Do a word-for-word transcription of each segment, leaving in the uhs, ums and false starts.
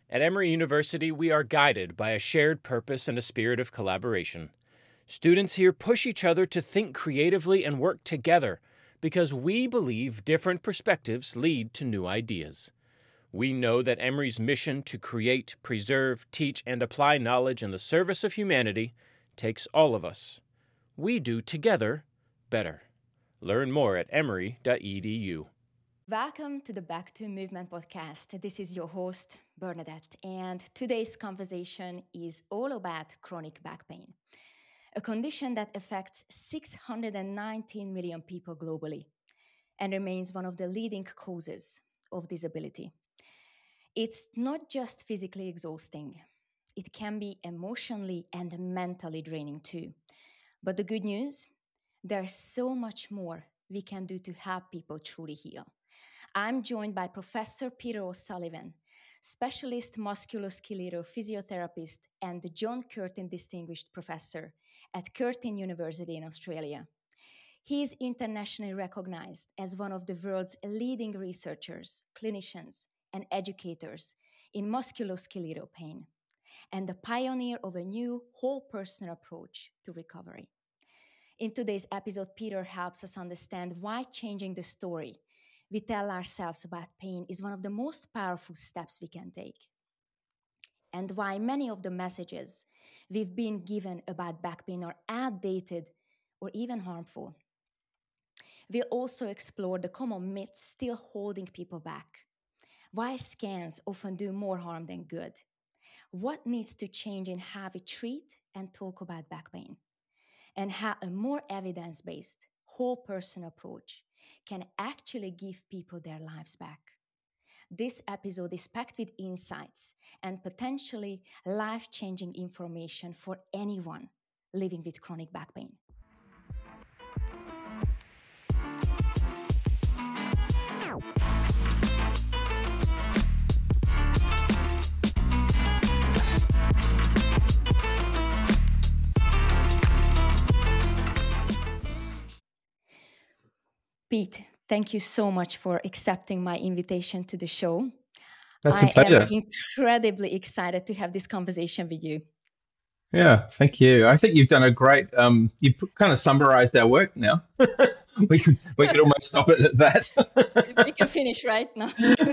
At Emory University, we are guided by a shared purpose and a spirit of collaboration. Students here push each other to think creatively and work together because we believe different perspectives lead to new ideas. We know that Emory's mission to create, preserve, teach, and apply knowledge in the service of humanity takes all of us. We do together better. Learn more at emory dot e d u. Welcome to the Back to Movement podcast. This is your host, Bernadette, and today's conversation is all about chronic back pain, a condition that affects six hundred nineteen million people globally and remains one of the leading causes of disability. It's not just physically exhausting, it can be emotionally and mentally draining too. But the good news, there's so much more we can do to help people truly heal. I'm joined by Professor Peter O'Sullivan, specialist musculoskeletal physiotherapist and the John Curtin Distinguished Professor at Curtin University in Australia. He is internationally recognized as one of the world's leading researchers, clinicians, and educators in musculoskeletal pain, and the pioneer of a new whole-person approach to recovery. In today's episode, Peter helps us understand why changing the story we tell ourselves about pain is one of the most powerful steps we can take, and why many of the messages we've been given about back pain are outdated or even harmful. We'll also explore the common myths still holding people back, why scans often do more harm than good, what needs to change in how we treat and talk about back pain, and how a more evidence-based, whole-person approach can actually give people their lives back. This episode is packed with insights and potentially life-changing information for anyone living with chronic back pain. Pete, thank you so much for accepting my invitation to the show. That's a I pleasure. am incredibly excited to have this conversation with you. Yeah, thank you. I think you've done a great. Um, you kind of summarized our work now. we could we could almost stop it at that. We can finish right now.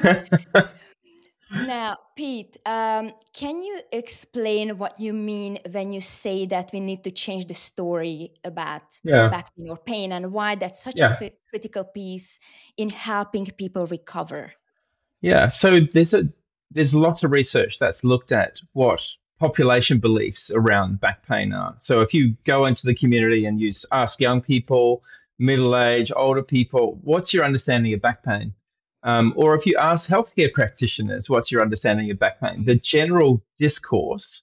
Now, Pete, um, can you explain what you mean when you say that we need to change the story about Yeah. back pain or pain, and why that's such Yeah. a cri- critical piece in helping people recover? Yeah, so there's a there's lots of research that's looked at what population beliefs around back pain are. So if you go into the community and you s- ask young people, middle age, older people, what's your understanding of back pain? Um, or if you ask healthcare practitioners, what's your understanding of back pain? The general discourse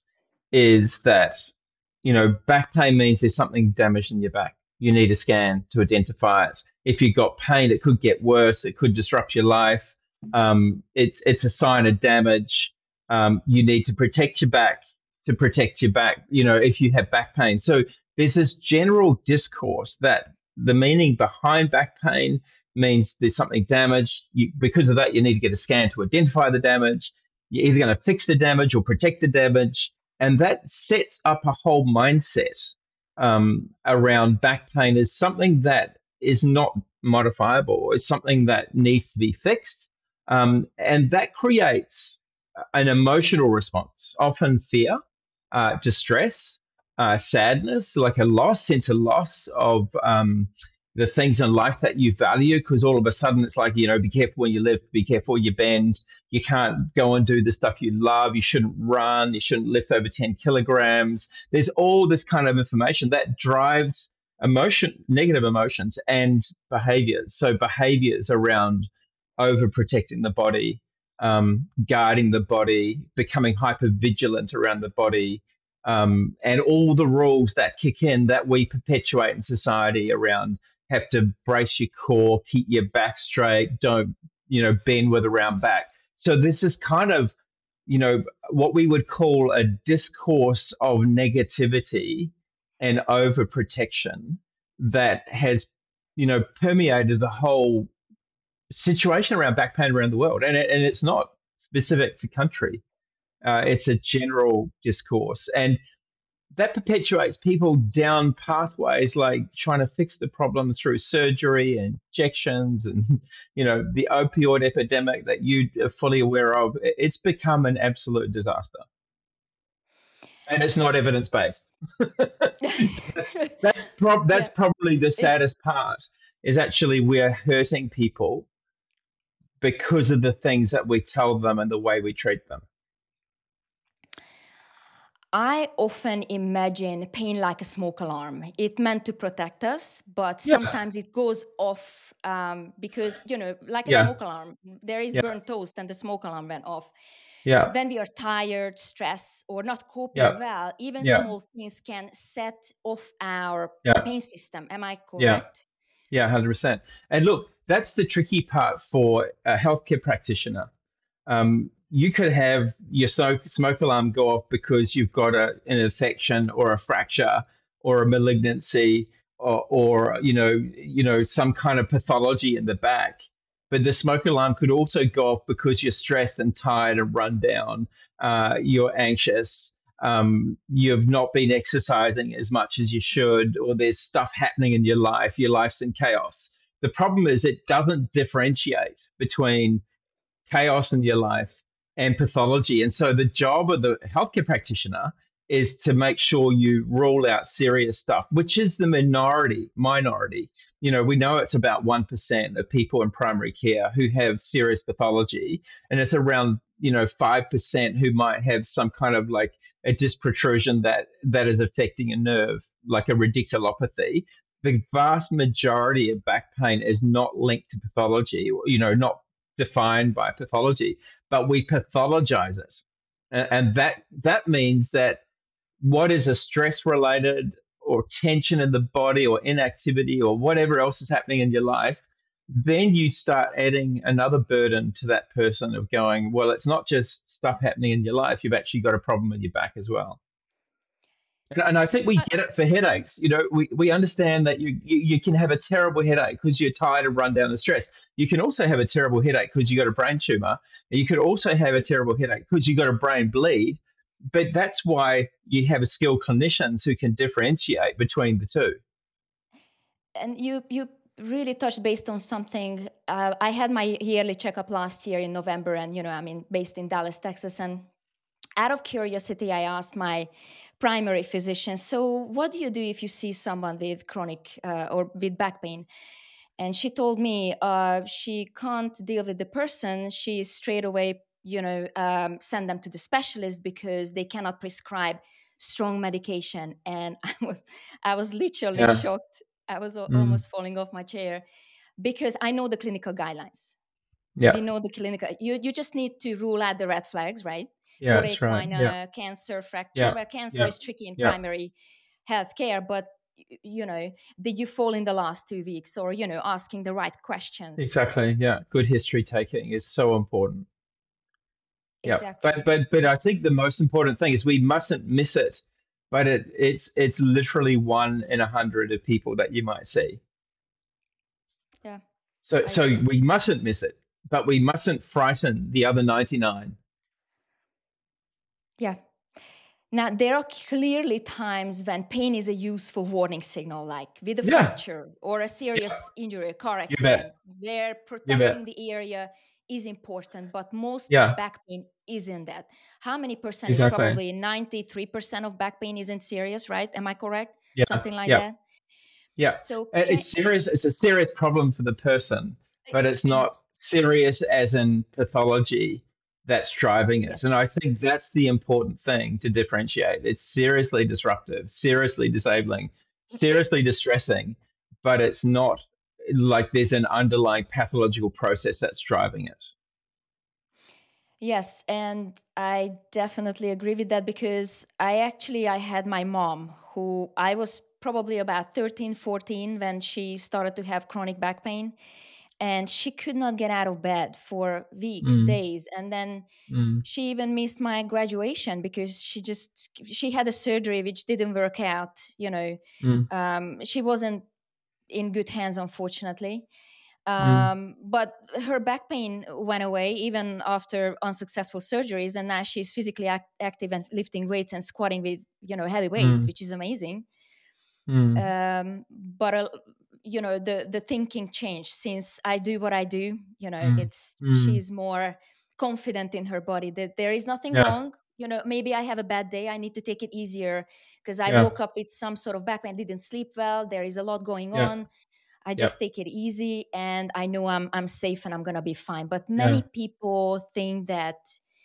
is that, you know, back pain means there's something damaged in your back. You need a scan to identify it. If you've got pain, it could get worse. It could disrupt your life. Um, it's it's a sign of damage. Um, you need to protect your back to protect your back. You know, if you have back pain. So there's this general discourse that the meaning behind back pain means there's something damaged. You, because of that, you need to get a scan to identify the damage. You're either going to fix the damage or protect the damage, and that sets up a whole mindset um, around back pain as something that is not modifiable. It's something that needs to be fixed. Um, and that creates an emotional response, often fear, uh, distress, uh, sadness, like a loss, sense of loss of um, the things in life that you value, because all of a sudden it's like, you know, be careful when you lift, be careful you bend. You can't go and do the stuff you love. You shouldn't run. You shouldn't lift over ten kilograms. There's all this kind of information that drives emotion, negative emotions and behaviors. So behaviors around overprotecting the body, um, guarding the body, becoming hyper vigilant around the body, um, and all the rules that kick in that we perpetuate in society around have to brace your core, keep your back straight, don't, you know, bend with a round back. So this is kind of, you know, what we would call a discourse of negativity and overprotection that has, you know, permeated the whole situation around back pain around the world, and it, and it's not specific to country. Uh, it's a general discourse. And that perpetuates people down pathways like trying to fix the problem through surgery and injections and, you know, the opioid epidemic that you are fully aware of. It's become an absolute disaster. And it's not evidence-based. So that's that's, prob- that's Yeah. probably the It, saddest part, is actually we're hurting people because of the things that we tell them and the way we treat them. I often imagine pain like a smoke alarm. It meant to protect us, but Yeah, sometimes it goes off um, because, you know, like a yeah, smoke alarm, there is yeah, burnt toast and the smoke alarm went off. yeah, When we are tired, stressed, or not coping yeah, well, even yeah, small things can set off our yeah, pain system. Am I yeah. correct? Yeah, one hundred percent. And look, that's the tricky part for a healthcare practitioner. Um, you could have your smoke, smoke alarm go off because you've got a, an infection or a fracture or a malignancy or, or you know, you know, some kind of pathology in the back. But the smoke alarm could also go off because you're stressed and tired and run down. Uh, you're anxious. Um, you've not been exercising as much as you should, or there's stuff happening in your life. Your life's in chaos. The problem is it doesn't differentiate between chaos in your life and pathology. And so the job of the healthcare practitioner is to make sure you rule out serious stuff, which is the minority, minority. You know, we know it's about one percent of people in primary care who have serious pathology, and it's around, you know, five percent who might have some kind of like a disc protrusion that that is affecting a nerve, like a radiculopathy. The vast majority of back pain is not linked to pathology, you know, not defined by pathology, but we pathologize it. And, and that that means that what is a stress related or tension in the body or inactivity or whatever else is happening in your life, then you start adding another burden to that person of going, well, it's not just stuff happening in your life, you've actually got a problem with your back as well. And, and I think we Yeah, get it for headaches. You know, we, we understand that you, you you can have a terrible headache because you're tired and run down and stressed. You can also have a terrible headache because you got a brain tumor. And you could also have a terrible headache because you got a brain bleed. But that's why you have skilled clinicians who can differentiate between the two. and you you really touched based on something. Uh, I had my yearly checkup last year in November, and you know, I'm in, based in Dallas, Texas, and out of curiosity, I asked my primary physician, so what do you do if you see someone with chronic uh, or with back pain? And she told me uh, she can't deal with the person. She straight away, you know, um, send them to the specialist because they cannot prescribe strong medication. And I was, I was literally Yeah. shocked. I was al- Mm. almost falling off my chair because I know the clinical guidelines. We Yeah. know the clinical. You you just need to rule out the red flags, right? Yeah, Your that's right. Yeah. equine cancer, fracture, Yeah. where cancer Yeah. is tricky in Yeah. primary healthcare, but y- you know, did you fall in the last two weeks, or you know, asking the right questions? Exactly. Yeah. Good history taking is so important. Yeah. But Exactly. but but I think the most important thing is we mustn't miss it. But it it's it's literally one in a hundred of people that you might see. Yeah, So I so agree. we mustn't miss it, but we mustn't frighten the other ninety-nine. Yeah. Now, there are clearly times when pain is a useful warning signal, like with a Yeah. fracture or a Yeah. serious injury, a car You accident, bet. where You protecting bet. the area is important, but most Yeah. back pain isn't that. How many percentage? Exactly. Probably ninety-three percent of back pain isn't serious, right? Am I correct? Yeah. Something like Yeah. that. Yeah. So, Uh, can, It's serious. It's a serious problem for the person, but e- it's ex- not serious as in pathology that's driving it. yes. And I think that's the important thing to differentiate. It's seriously disruptive, seriously disabling, seriously distressing, but it's not like there's an underlying pathological process that's driving it. Yes, and I definitely agree with that because I actually I had my mom who I was probably about thirteen, fourteen when she started to have chronic back pain and she could not get out of bed for weeks, Mm, days, and then mm, she even missed my graduation because she just she had a surgery which didn't work out, you know. mm. Um, she wasn't in good hands, unfortunately. Mm, Um, but her back pain went away even after unsuccessful surgeries, and now she's physically act- active and lifting weights and squatting with you know heavy weights, mm, which is amazing. mm, Um, but uh, you know the the thinking changed since I do what I do. You know, mm, it's mm. she's more confident in her body that there is nothing Yeah, wrong. You know, maybe I have a bad day. I need to take it easier because I yeah, woke up with some sort of back pain. Didn't sleep well. There is a lot going yeah, on. I yeah, just take it easy, and I know I'm I'm safe and I'm gonna be fine. But many yeah, people think that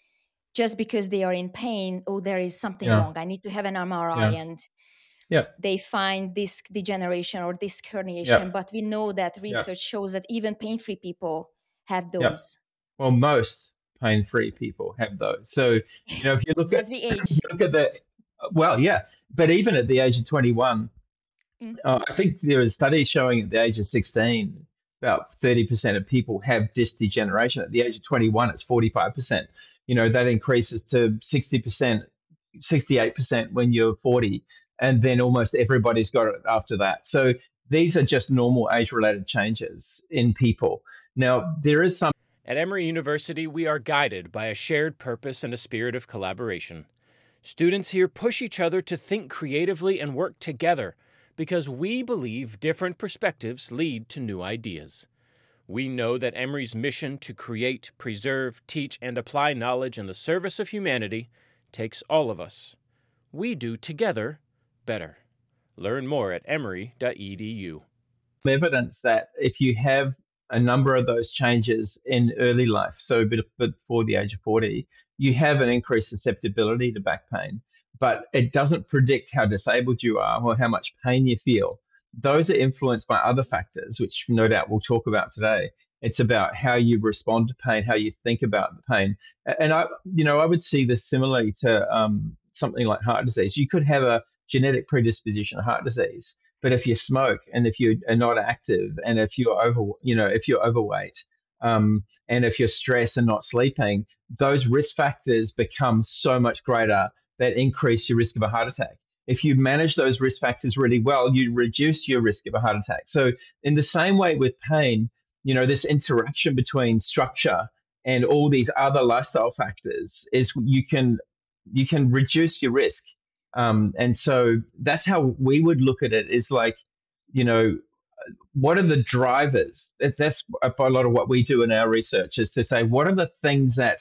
just because they are in pain, oh, there is something yeah, wrong. I need to have an M R I, yeah, and yeah, they find disc degeneration or disc yeah, herniation. But we know that yeah, research shows that even pain-free people have yeah. those Well, most pain-free people have those. So, you know, if you look at as we if you age. look at the well, yeah, but even at the age of twenty-one, Mm. uh, I think there is studies showing at the age of sixteen, about thirty percent of people have disc degeneration. At the age of twenty-one, it's forty-five percent. You know, that increases to sixty percent, sixty-eight percent when you're forty, and then almost everybody's got it after that. So these are just normal age-related changes in people. Now, there is some. At Emory University, we are guided by a shared purpose and a spirit of collaboration. Students here push each other to think creatively and work together because we believe different perspectives lead to new ideas. We know that Emory's mission to create, preserve, teach, and apply knowledge in the service of humanity takes all of us. We do together better. Learn more at emory dot e d u. Evidence that if you have a number of those changes in early life, so a bit before the age of forty, you have an increased susceptibility to back pain, but it doesn't predict how disabled you are or how much pain you feel. Those are influenced by other factors, which no doubt we'll talk about today. It's about how you respond to pain, how you think about the pain. And I, you know, I would see this similarly to um, something like heart disease. You could have a genetic predisposition to heart disease, but if you smoke and if you are not active and if you're over, you know, if you're overweight, um, and if you're stressed and not sleeping, those risk factors become so much greater that increase your risk of a heart attack. If you manage those risk factors really well, you reduce your risk of a heart attack. So in the same way with pain, you know, this interaction between structure and all these other lifestyle factors is you can you can reduce your risk. Um, and so that's how we would look at it is like, you know, what are the drivers? That's a lot of what we do in our research is to say, what are the things that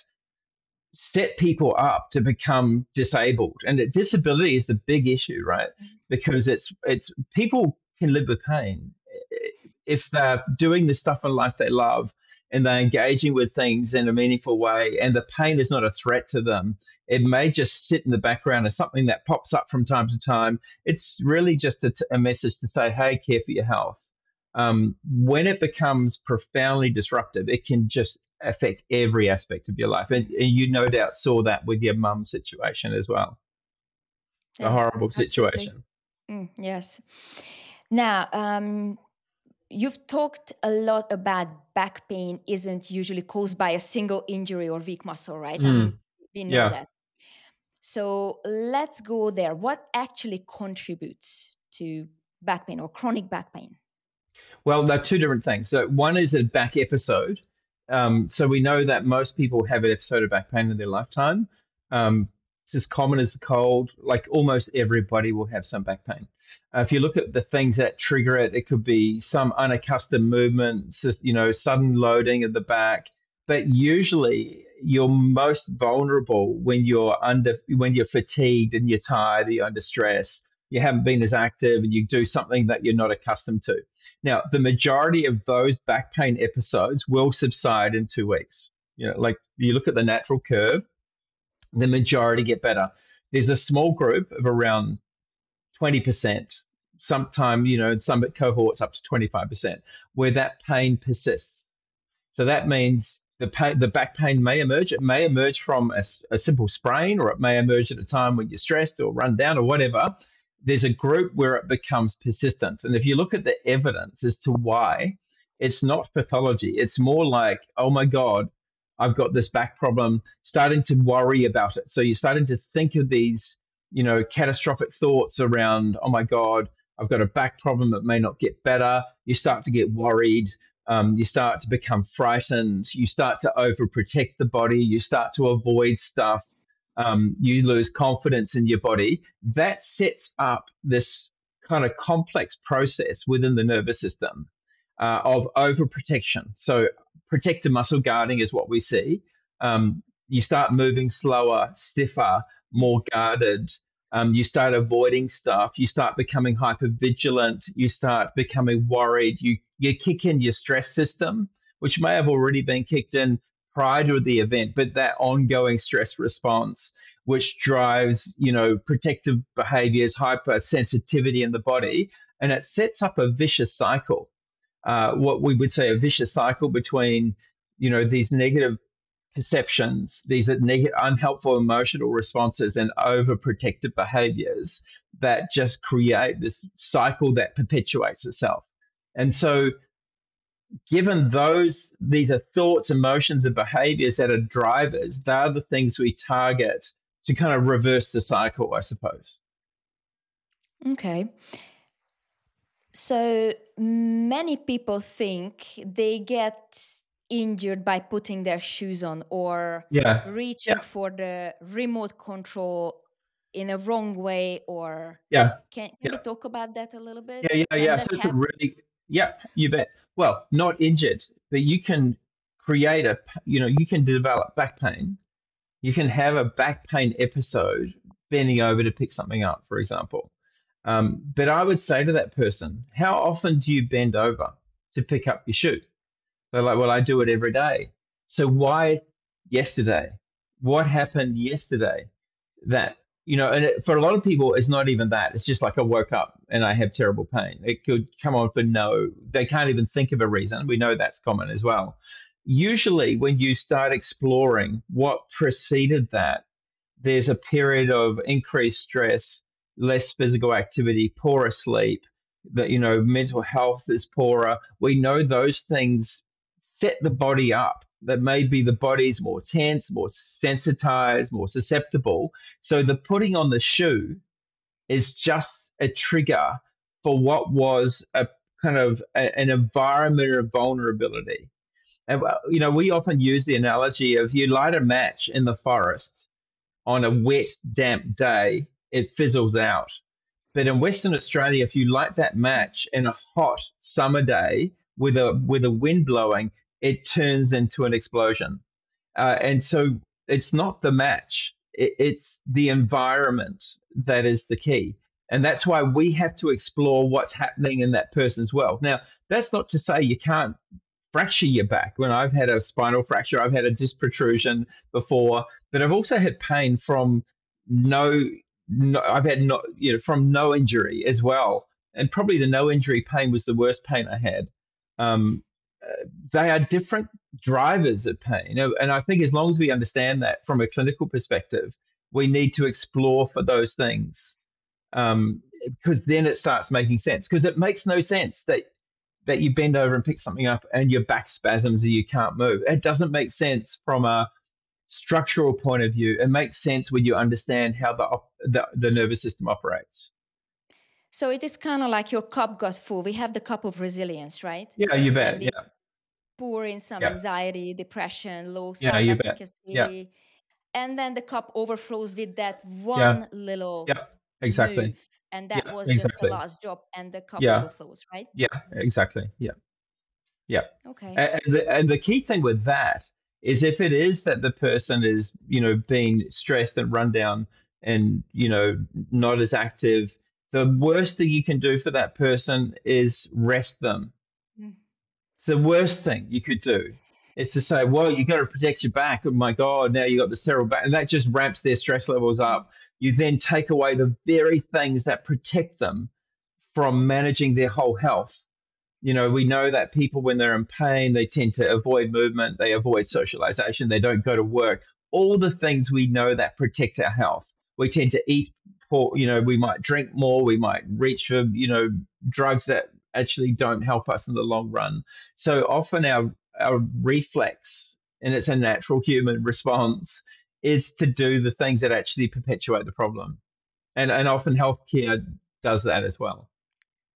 set people up to become disabled? And disability is the big issue, right? Because it's it's people can live with pain if they're doing the stuff in life they love and they're engaging with things in a meaningful way and the pain is not a threat to them. It may just sit in the background as something that pops up from time to time. It's really just a, a message to say, hey, care for your health. Um, when it becomes profoundly disruptive, it can just affect every aspect of your life. And, and you no doubt saw that with your mum's situation as well. A Yeah, horrible absolutely. situation. Mm, yes. Now, um, you've talked a lot about back pain isn't usually caused by a single injury or weak muscle, right? I mean, Mm, we know yeah. that. So let's go there. What actually contributes to back pain or chronic back pain? Well, they're two different things. So one is a back episode. Um, so we know that most people have an episode of back pain in their lifetime. Um, it's as common as the cold. Like almost everybody will have some back pain. Uh, if you look at the things that trigger it, it could be some unaccustomed movement, you know, sudden loading of the back. But usually, you're most vulnerable when you're under, when you're fatigued and you're tired, you're under stress. You haven't been as active, and you do something that you're not accustomed to. Now, the majority of those back pain episodes will subside in two weeks. You know, like you look at the natural curve, the majority get better. There's a small group of around twenty percent, sometime, you know, in some cohorts up to twenty-five percent, where that pain persists. So that means the pain, the back pain may emerge. It may emerge from a, a simple sprain, or it may emerge at a time when you're stressed or run down or whatever. There's a group where it becomes persistent. And if you look at the evidence as to why, it's not pathology. It's more like, oh my God, I've got this back problem, starting to worry about it. So you're starting to think of these, you know, catastrophic thoughts around, oh my God, I've got a back problem that may not get better. You start to get worried. Um, you start to become frightened. You start to overprotect the body. You start to avoid stuff. Um, you lose confidence in your body. That sets up this kind of complex process within the nervous system uh, of overprotection. So protective muscle guarding is what we see. Um, you start moving slower, stiffer, more guarded. Um, you start avoiding stuff. You start becoming hypervigilant. You start becoming worried. You you kick in your stress system, which may have already been kicked in prior to the event, but that ongoing stress response, which drives you know protective behaviors, hypersensitivity in the body, and it sets up a vicious cycle. Uh, what we would say a vicious cycle between you know these negative perceptions, these are neg- unhelpful emotional responses and overprotective behaviors that just create this cycle that perpetuates itself. And so, given those, these are thoughts, emotions, and behaviors that are drivers, they are the things we target to kind of reverse the cycle, I suppose. Okay. So many people think they get injured by putting their shoes on or Yeah. reaching Yeah. for the remote control in a wrong way, or Yeah. can, can Yeah. we talk about that a little bit? Yeah. Yeah. Can Yeah. that So it's a happen? really, yeah, you bet. Well, not injured, but you can create a, you know, you can develop back pain. You can have a back pain episode bending over to pick something up, for example. Um, but I would say to that person, how often do you bend over to pick up your shoe? They're like, well, I do it every day. So why yesterday? What happened yesterday? That, you know, and it, for a lot of people, it's not even that. It's just like I woke up and I have terrible pain. It could come on for no, they can't even think of a reason. We know that's common as well. Usually, when you start exploring what preceded that, there's a period of increased stress, less physical activity, poorer sleep, that, you know, mental health is poorer. We know those things set the body up, that maybe the body's more tense, more sensitized, more susceptible. So the putting on the shoe is just a trigger for what was a kind of a, an environment of vulnerability. And, uh, you know, we often use the analogy of you light a match in the forest on a wet, damp day, it fizzles out. But in Western Australia, if you light that match in a hot summer day with a with a wind blowing, it turns into an explosion. Uh, and so it's not the match; it, it's the environment that is the key. And that's why we have to explore what's happening in that person's world. Now, that's not to say you can't fracture your back. When I've had a spinal fracture, I've had a disc protrusion before, but I've also had pain from no, no I've had no, you know, from no injury as well. And probably the no injury pain was the worst pain I had. Um, uh, they are different drivers of pain. You know, and I think as long as we understand that from a clinical perspective, we need to explore for those things. Um, because then it starts making sense. Because it makes no sense that that you bend over and pick something up and your back spasms and you can't move. It doesn't make sense from a structural point of view. It makes sense when you understand how the the, the nervous system operates. So it is kind of like your cup got full. We have the cup of resilience, right? Yeah, you bet. And we Yeah. pour in some Yeah. anxiety, depression, low Yeah, you bet. self-efficacy. Yeah. And then the cup overflows with that Yeah. one little Yeah. Exactly. move. And that Yeah, was just the exactly. last drop and the cup Yeah. overflows, right? Yeah, exactly. Yeah. Yeah. Okay. And the, and the key thing with that is if it is that the person is, you know, being stressed and run down and, you know, not as active, the worst thing you can do for that person is rest them. Mm. It's the worst thing you could do is to say, well, you got to protect your back. Oh my God, now you got this terrible back. And that just ramps their stress levels up. You then take away the very things that protect them from managing their whole health. You know, we know that people, when they're in pain, they tend to avoid movement, they avoid socialization, they don't go to work. All the things we know that protect our health. We tend to eat poor, you know, we might drink more, we might reach for, you know, drugs that actually don't help us in the long run. So often our our reflex, and it's a natural human response, is to do the things that actually perpetuate the problem. And and often healthcare does that as well.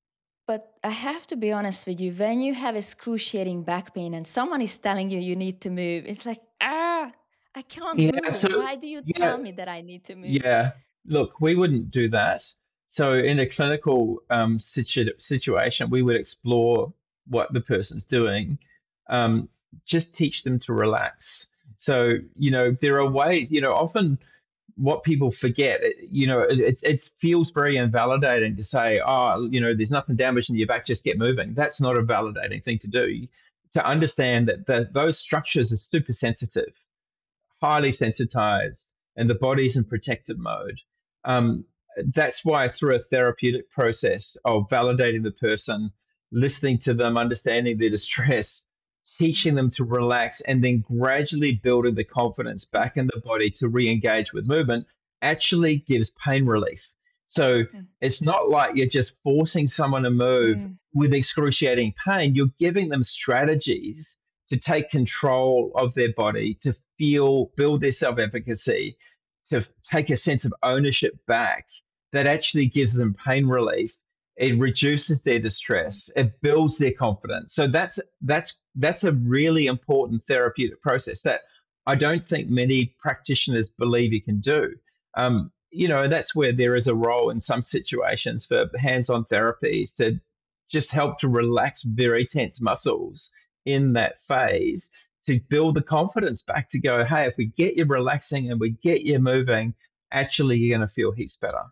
But I have to be honest with you, when you have excruciating back pain and someone is telling you you need to move, it's like, ah, I can't Yeah. move. So Why do you yeah, tell me that I need to move? yeah. Look, we wouldn't do that. So in a clinical um, situ situation, we would explore what the person's doing. Um, just teach them to relax. So, you know, there are ways, you know, often what people forget, it- you know, it, it, it feels very invalidating to say, oh, you know, there's nothing damaged in your back, just get moving. That's not a validating thing to do. To understand that, that those structures are super sensitive, highly sensitized, and the body's in protective mode. Um, that's why through a therapeutic process of validating the person, listening to them, understanding their distress, teaching them to relax, and then gradually building the confidence back in the body to re-engage with movement actually gives pain relief. So Mm, it's not like you're just forcing someone to move mm, with excruciating pain. You're giving them strategies to take control of their body, to feel, build their self efficacy, to take a sense of ownership back that actually gives them pain relief. It reduces their distress. It builds their confidence. So that's that's that's a really important therapeutic process that I don't think many practitioners believe you can do. Um, you know, that's where there is a role in some situations for hands-on therapies to just help to relax very tense muscles in that phase to build the confidence back to go, hey, if we get you relaxing and we get you moving, actually you're going to feel heaps better.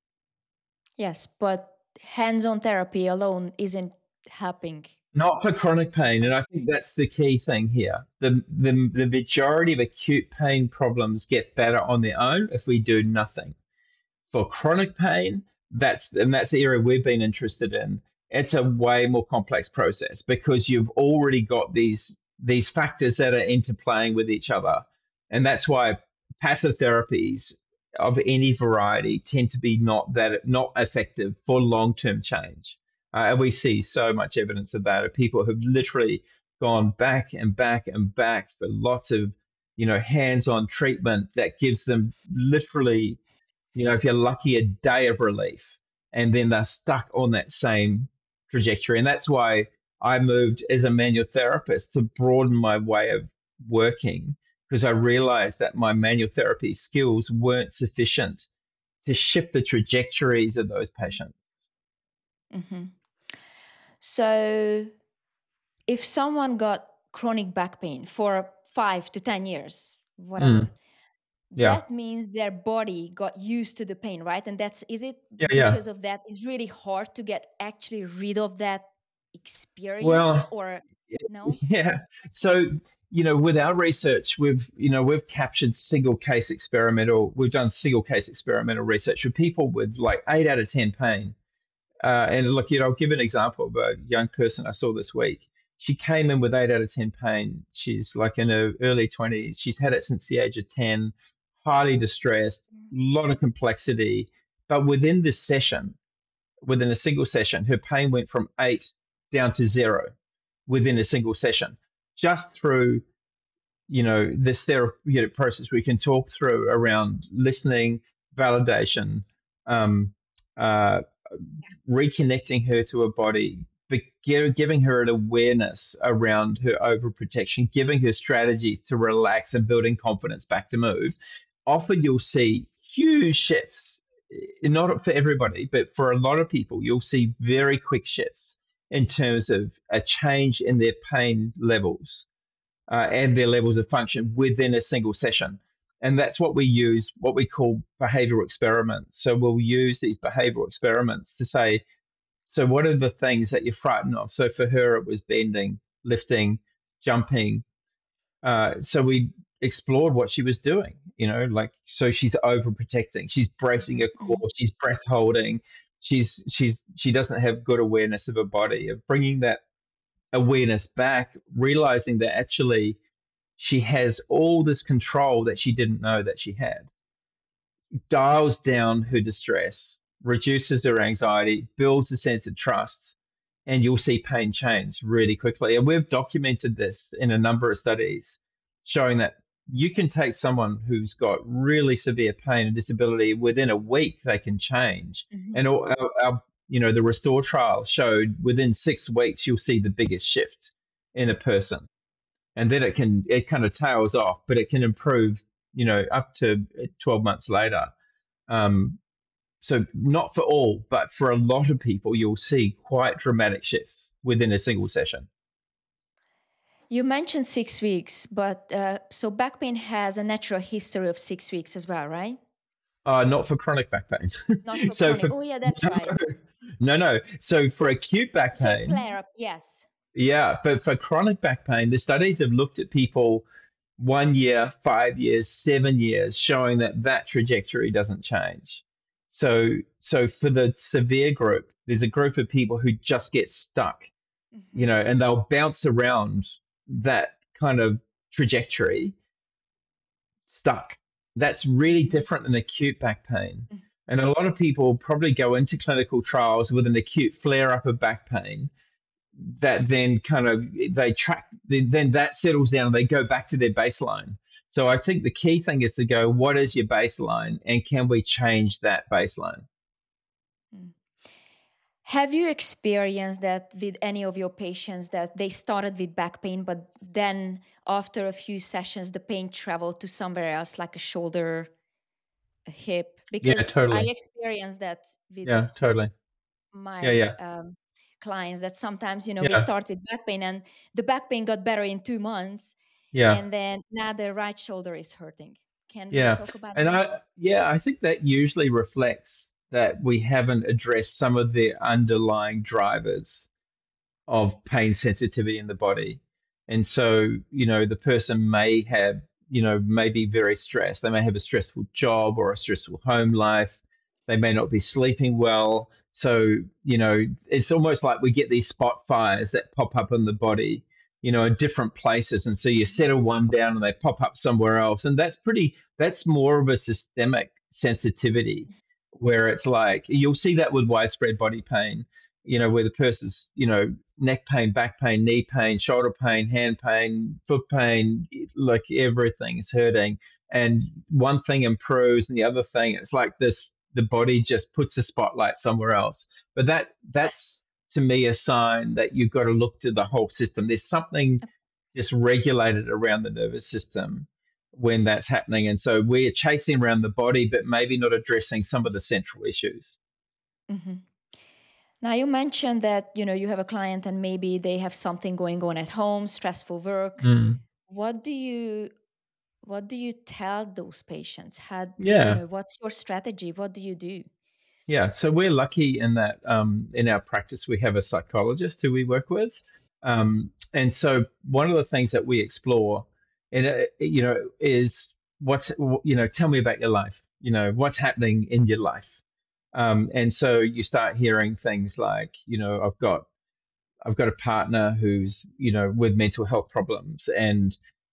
yes, but hands-on therapy alone isn't helping. Not for chronic pain, and I think that's the key thing here. The, the the majority of acute pain problems get better on their own if we do nothing. For chronic pain, that's and that's the area we've been interested in. It's a way more complex process because you've already got these these factors that are interplaying with each other, and that's why passive therapies of any variety tend to be not that not effective for long term change. Uh, and we see so much evidence of that of people who've literally gone back and back and back for lots of you know hands-on treatment that gives them literally you know, if you're lucky, a day of relief, and then they're stuck on that same trajectory. And that's why I moved as a manual therapist to broaden my way of working because I realized that my manual therapy skills weren't sufficient to shift the trajectories of those patients. Hmm. So, if someone got chronic back pain for five to ten years, Mm, whatever, yeah, that means their body got used to the pain, right? And that's, is it yeah, yeah. because of that it's really hard to get actually rid of that experience, Well, or no? yeah. So, you know, with our research, we've, you know, we've captured single case experimental, we've done single case experimental research with people with like eight out of ten pain. Uh, and look, you know, I'll give an example of a young person I saw this week. She came in with eight out of ten pain. She's like in her early twenties. She's had it since the age of ten, highly distressed, a lot of complexity. But within this session, within a single session, her pain went from eight down to zero within a single session, just through, you know, this therapeutic process we can talk through around listening, validation, um, uh, reconnecting her to her body, but giving her an awareness around her overprotection, giving her strategies to relax and building confidence back to move. Often you'll see huge shifts, eh, not for everybody, but for a lot of people, you'll see very quick shifts in terms of a change in their pain levels uh, and their levels of function within a single session. And that's what we use, what we call behavioral experiments. So we'll use these behavioral experiments to say, so what are the things that you're frightened of? So for her, it was bending, lifting, jumping. Uh, so we explored what she was doing, you know, like, so she's overprotecting, she's bracing her core, Hmm. she's breath holding, she's, she's, she doesn't have good awareness of her body, of bringing that awareness back, realizing that actually she has all this control that she didn't know that she had, dials down her distress, reduces her anxiety, builds a sense of trust, and you'll see pain change really quickly. And we've documented this in a number of studies showing that you can take someone who's got really severe pain and disability within a week, they can change. Hmm. And our, our, you know, the Restore trial showed within six weeks, you'll see the biggest shift in a person. And then it can, it kind of tails off, but it can improve, you know, up to twelve months later. Um, so not for all, but for a lot of people, you'll see quite dramatic shifts within a single session. You mentioned six weeks, but uh, so back pain has a natural history of six weeks as well, right? Uh, not for chronic back pain. Not for so chronic. for, Oh, yeah, that's no, right. No, no. So for acute back So pain, flare up, yes. yeah, but for chronic back pain, the studies have looked at people one year, five years, seven years, showing that that trajectory doesn't change. So, so for the severe group, there's a group of people who just get stuck, Mm-hmm. you know, and they'll bounce around that kind of trajectory, stuck. That's really different than acute back pain. Mhm. And a lot of people probably go into clinical trials with an acute flare up of back pain that then kind of they track, then that settles down and they go back to their baseline. So I think the key thing is to go, what is your baseline and can we change that baseline? Mm. Have you experienced that with any of your patients that they started with back pain, but then after a few sessions, the pain traveled to somewhere else, like a shoulder, a hip? Yeah, Because I totally. experienced that with Yeah, totally. my Yeah, yeah, um, clients, that sometimes, you know, we yeah, start with back pain and the back pain got better in two months. yeah, And then now the right shoulder is hurting. Can we yeah. talk about And that? I, yeah, I think that usually reflects that we haven't addressed some of the underlying drivers of pain sensitivity in the body. And so, you know, the person may have, you know, may be very stressed. They may have a stressful job or a stressful home life. They may not be sleeping well. So, you know, it's almost like we get these spot fires that pop up in the body, you know, in different places. And so you settle one down and they pop up somewhere else. And that's pretty, that's more of a systemic sensitivity where it's like, you'll see that with widespread body pain, you know, where the person's, you know, neck pain, back pain, knee pain, shoulder pain, hand pain, foot pain, like everything is hurting. And one thing improves and the other thing, it's like this, the body just puts the spotlight somewhere else. But that that's to me a sign that you've got to look to the whole system. There's something dysregulated around the nervous system when that's happening. And so we're chasing around the body, but maybe not addressing some of the central issues. Mm-hmm. Now you mentioned that, you know, you have a client and maybe they have something going on at home, stressful work. Mm. What do you what do you tell those patients? How, Yeah. you know, what's your strategy? What do you do? Yeah, so we're lucky in that um, in our practice we have a psychologist who we work with, um, and so one of the things that we explore, and uh, you know, is what's you know, tell me about your life. You know, what's happening in your life, um, and so you start hearing things like, you know, I've got I've got a partner who's you know with mental health problems, and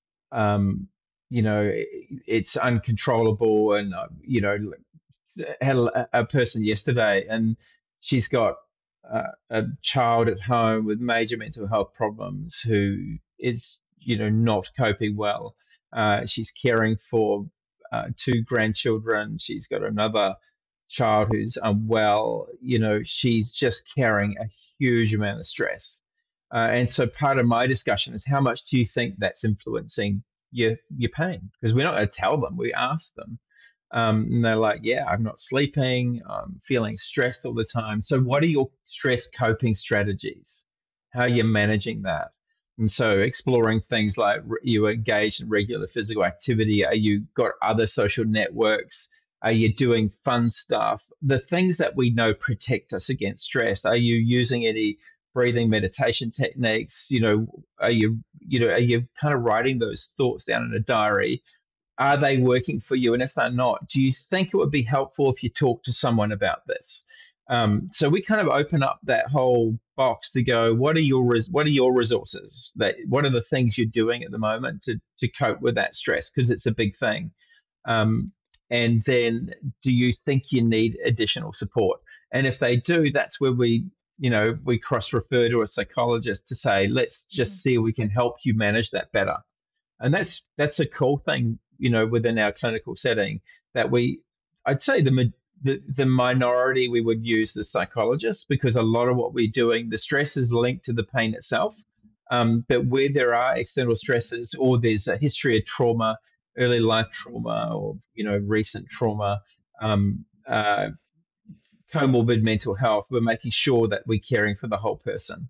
um, you know, it, it's uncontrollable, and uh, you know had a, a person yesterday, and she's got uh, a child at home with major mental health problems who is, you know, not coping well. Uh, she's caring for uh, two grandchildren. She's got another child who's unwell. You know, she's just carrying a huge amount of stress. Uh, and so part of my discussion is how much do you think that's influencing your your pain? Because we're not going to tell them. We ask them. Um, and they're like, yeah, I'm not sleeping. I'm feeling stressed all the time. So, what are your stress coping strategies? How are you managing that? And so, exploring things like re- you engage in regular physical activity. Are you got other social networks? Are you doing fun stuff? The things that we know protect us against stress. Are you using any breathing meditation techniques? You know, are you you know are you kind of writing those thoughts down in a diary? Are they working for you? And if they're not, do you think it would be helpful if you talk to someone about this? Um, so we kind of open up that whole box to go, what are your res- what are your resources? That what are the things you're doing at the moment to to cope with that stress? Because it's a big thing. Um, and then, do you think you need additional support? And if they do, that's where we, you know, we cross refer to a psychologist to say, let's just see if we can help you manage that better. And that's that's a cool thing, you know, within our clinical setting that we, I'd say the the, the minority we would use the psychologists, because a lot of what we're doing, the stress is linked to the pain itself. Um, but where there are external stresses, or there's a history of trauma, early life trauma, or you know recent trauma, um, uh, comorbid mental health, we're making sure that we're caring for the whole person.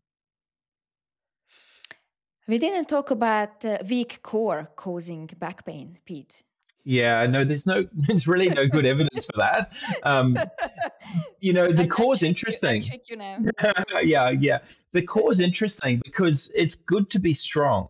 We didn't talk about uh, weak core causing back pain, Pete. Yeah, no, there's no, there's really no good evidence for that. Um, you know, the I, core I is trick interesting. You, I trick you now. yeah, yeah. The core is interesting because it's good to be strong.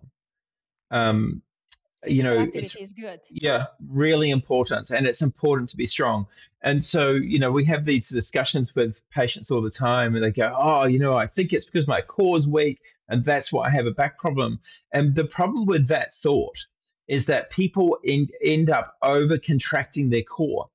Um, you Physical know, activity it's is good. yeah, really important, and it's important to be strong. And so, you know, we have these discussions with patients all the time, and they go, "Oh, you know, I think it's because my core's weak, and that's why I have a back problem." And the problem with that thought is that people end, end up over contracting their core.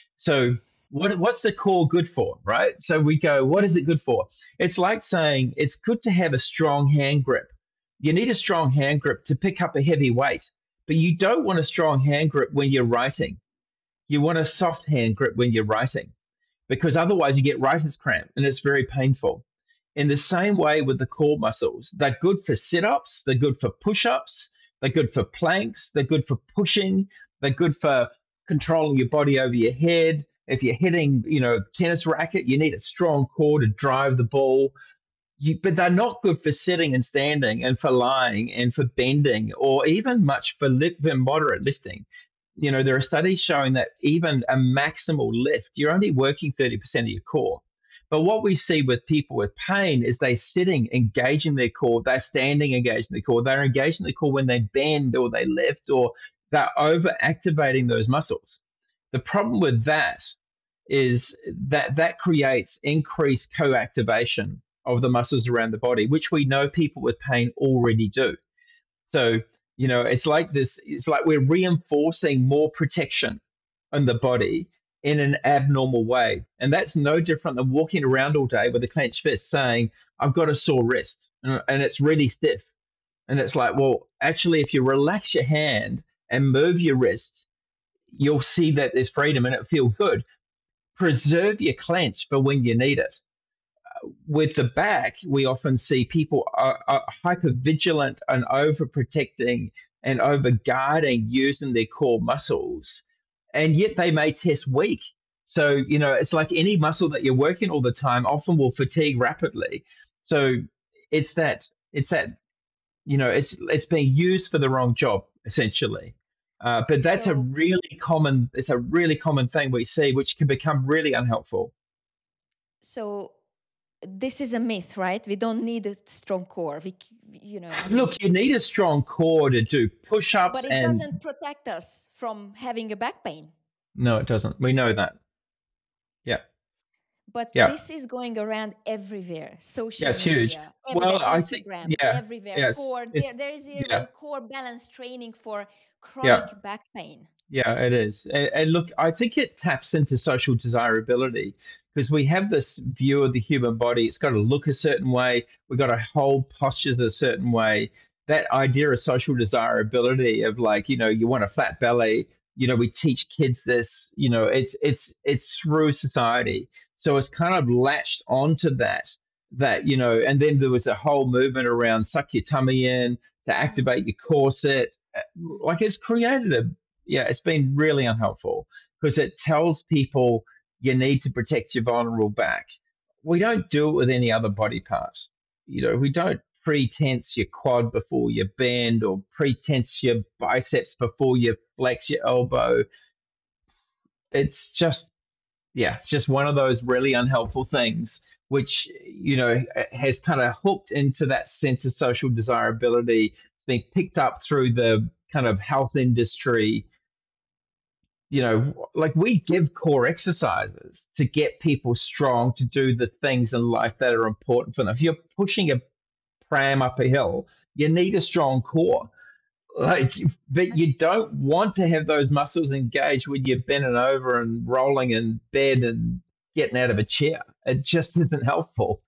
So what what's the core good for, right? So we go, what is it good for? It's like saying it's good to have a strong hand grip. You need a strong hand grip to pick up a heavy weight, but you don't want a strong hand grip when you're writing. You want a soft hand grip when you're writing, because otherwise you get writer's cramp and it's very painful. In the same way with the core muscles, they're good for sit-ups, they're good for push-ups, they're good for planks, they're good for pushing, they're good for controlling your body over your head. If you're hitting, you know, tennis racket, you need a strong core to drive the ball. You, but they're not good for sitting and standing, and for lying, and for bending, or even much for, lift, for moderate lifting. You know, there are studies showing that even a maximal lift, you're only working thirty percent of your core. But what we see with people with pain is they're sitting, engaging their core, they're standing, engaging the core, they're engaging the core when they bend or they lift, or they're over activating those muscles. The problem with that is that that creates increased co-activation of the muscles around the body, which we know people with pain already do. So, you know, it's like this, it's like we're reinforcing more protection on the body in an abnormal way. And that's no different than walking around all day with a clenched fist saying, I've got a sore wrist, and, and it's really stiff. And it's like, well, actually, if you relax your hand and move your wrist, you'll see that there's freedom and it feels good. Preserve your clench for when you need it. With the back, we often see people are, are hyper vigilant and overprotecting and over guarding using their core muscles, and yet they may test weak. So, you know, it's like any muscle that you're working all the time often will fatigue rapidly. So it's that, it's that, you know, it's it's being used for the wrong job, essentially. Uh, but that's so, a really common, it's a really common thing we see, which can become really unhelpful. So this is a myth, right? We don't need a strong core. We, you know. I mean, Look, you need a strong core to do push-ups, but it and doesn't protect us from having a back pain. No, it doesn't. We know that. Yeah. But yeah. this is going around everywhere. Social yeah, it's media, huge. Well, I think yeah, everywhere. Yes, core. There, there is even yeah. core balance training for chronic yeah. back pain. Yeah, it is. And, and look, I think it taps into social desirability, because we have this view of the human body. It's got to look a certain way. We've got to hold postures a certain way. That idea of social desirability of, like, you know, you want a flat belly. You know, we teach kids this, you know, it's it's it's through society. So it's kind of latched onto that, that, you know, and then there was a whole movement around suck your tummy in to activate your corset. Like, it's created a, yeah, it's been really unhelpful, because it tells people you need to protect your vulnerable back. We don't do it with any other body part. You know, we don't pre-tense your quad before you bend, or pre-tense your biceps before you flex your elbow. It's just, yeah, it's just one of those really unhelpful things, which, you know, has kind of hooked into that sense of social desirability. It's been picked up through the kind of health industry. You know, like, we give core exercises to get people strong to do the things in life that are important for them. If you're pushing a pram up a hill, you need a strong core. Like, but you don't want to have those muscles engaged when you're bending over and rolling in bed and getting out of a chair. It just isn't helpful.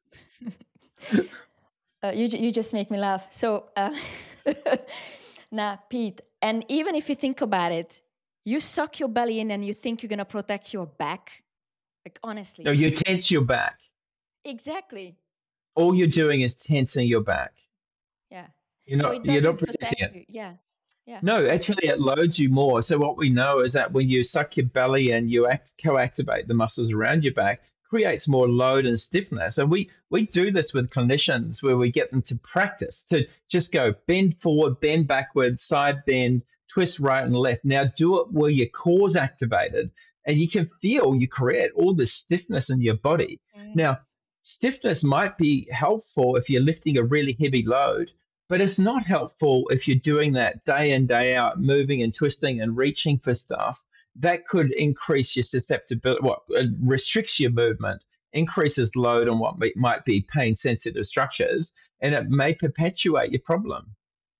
uh, you you just make me laugh. So uh, now, Pete, and even if you think about it, you suck your belly in and you think you're gonna protect your back Like, honestly. No, you tense your back. Exactly. All you're doing is tensing your back. Yeah. You're So not it you're not doesn't protecting protect it. you. Yeah. Yeah. No, actually, it loads you more. So what we know is that when you suck your belly and you act, co-activate the muscles around your back, creates more load and stiffness. And we we do this with clinicians where we get them to practice to just go bend forward, bend backwards, side bend, twist right and left. Now do it where your core's activated, and you can feel you create all this stiffness in your body. Mm. Now, stiffness might be helpful if you're lifting a really heavy load, but it's not helpful if you're doing that day in, day out, moving and twisting and reaching for stuff. That could increase your susceptibility, what uh, restricts your movement, increases load on what may, might be pain sensitive structures, and it may perpetuate your problem.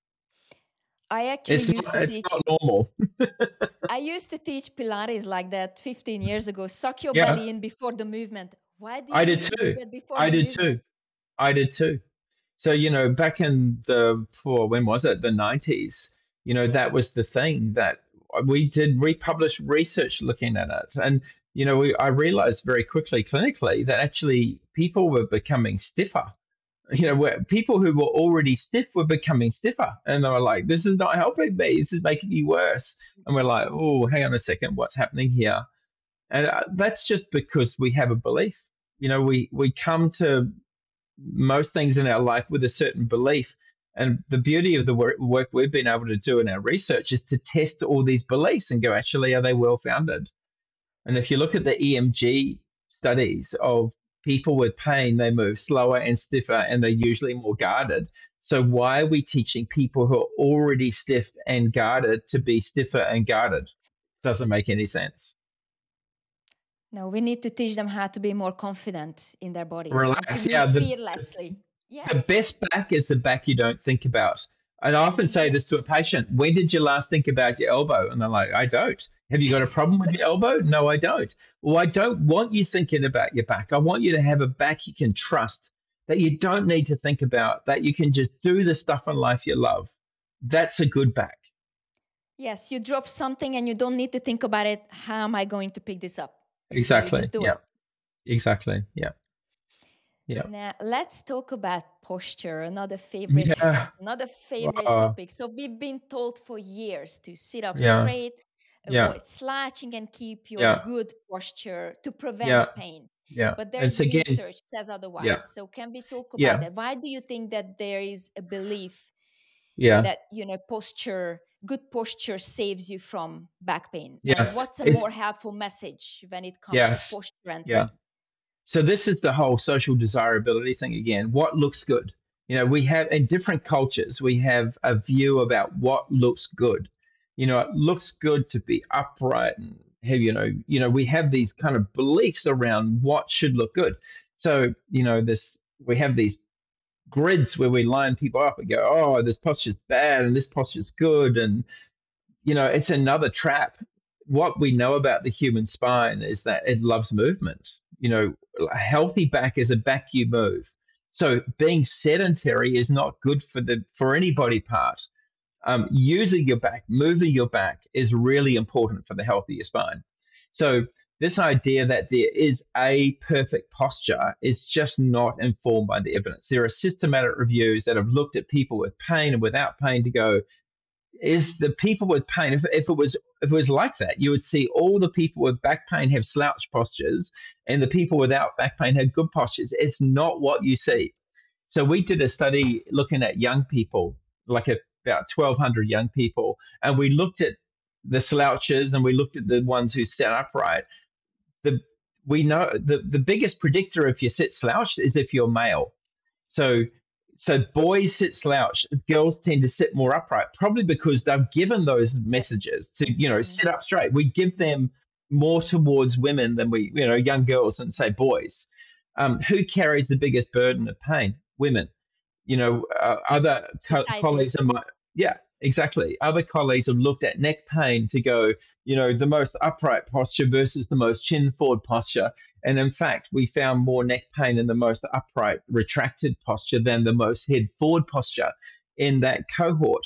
I actually It's used not, to it's teach. not normal. I used to teach Pilates like that fifteen years ago. Suck your Yeah. belly in before the movement. Why do you I need did to do too. that before I the did movement? too. I did too. So, you know, back in the, for when was it? The nineties, you know, that was the thing that we did republish research looking at it. And, you know, we, I realized very quickly clinically that actually people were becoming stiffer. You know, where people who were already stiff were becoming stiffer. And they were like, this is not helping me. This is making me worse. And we're like, oh, hang on a second, what's happening here? And uh, that's just because we have a belief. You know, we, we come to most things in our life with a certain belief. And the beauty of the work, work we've been able to do in our research is to test all these beliefs and go, actually, are they well founded? And if you look at the E M G studies of people with pain, they move slower and stiffer, and they're usually more guarded. So why are we teaching people who are already stiff and guarded to be stiffer and guarded? Doesn't make any sense. No, we need to teach them how to be more confident in their bodies. Relax. And to move Yeah, the, fearlessly. Yes. The best back is the back you don't think about. And I often say this to a patient, when did you last think about your elbow? And they're like, I don't. Have you got a problem with your elbow? No, I don't. Well, I don't want you thinking about your back. I want you to have a back you can trust, that you don't need to think about, that you can just do the stuff in life you love. That's a good back. Yes, you drop something and you don't need to think about it. How am I going to pick this up? Exactly. You just do yeah. it. Exactly. Yeah. Yeah. Now let's talk about posture. Another favorite, Yeah. another favorite Uh, topic. So we've been told for years to sit up Yeah. straight, Yeah. avoid slouching, and keep your Yeah. good posture to prevent Yeah. pain. Yeah. But And there's so again, research says otherwise. yeah. So can we talk about Yeah. that? Why do you think that there is a belief Yeah. that, you know, posture, good posture saves you from back pain? Yeah. And what's a It's more helpful message when it comes yes. to posture and Yeah. pain? So this is the whole social desirability thing again. What looks good? You know, we have in different cultures, we have a view about what looks good. You know, it looks good to be upright and have, you know, you know, we have these kind of beliefs around what should look good. So, you know, this we have these grids where we line people up and go, oh, this posture's bad and this posture's good. And, you know, it's another trap. What we know about the human spine is that it loves movement. You know, a healthy back is a back you move. So being sedentary is not good for the for any body part. Um, using your back, moving your back is really important for the healthier spine. So this idea that there is a perfect posture is just not informed by the evidence. There are systematic reviews that have looked at people with pain and without pain to go, is the people with pain, if, if it was if it was like that, you would see all the people with back pain have slouch postures and the people without back pain have good postures. It's not what you see. So we did a study looking at young people, like a, about twelve hundred young people, and we looked at the slouches and we looked at the ones who sat upright. The we know the, the biggest predictor if you sit slouched is if you're male. So so boys sit slouched, girls tend to sit more upright, probably because they've given those messages to, you know, sit up straight. We give them more towards women than we, you know, young girls than say boys. Um, who carries the biggest burden of pain? Women. You know, uh, other co- colleagues of mine, yeah, exactly. Other colleagues have looked at neck pain to go, you know, the most upright posture versus the most chin forward posture. And in fact, we found more neck pain in the most upright retracted posture than the most head forward posture in that cohort.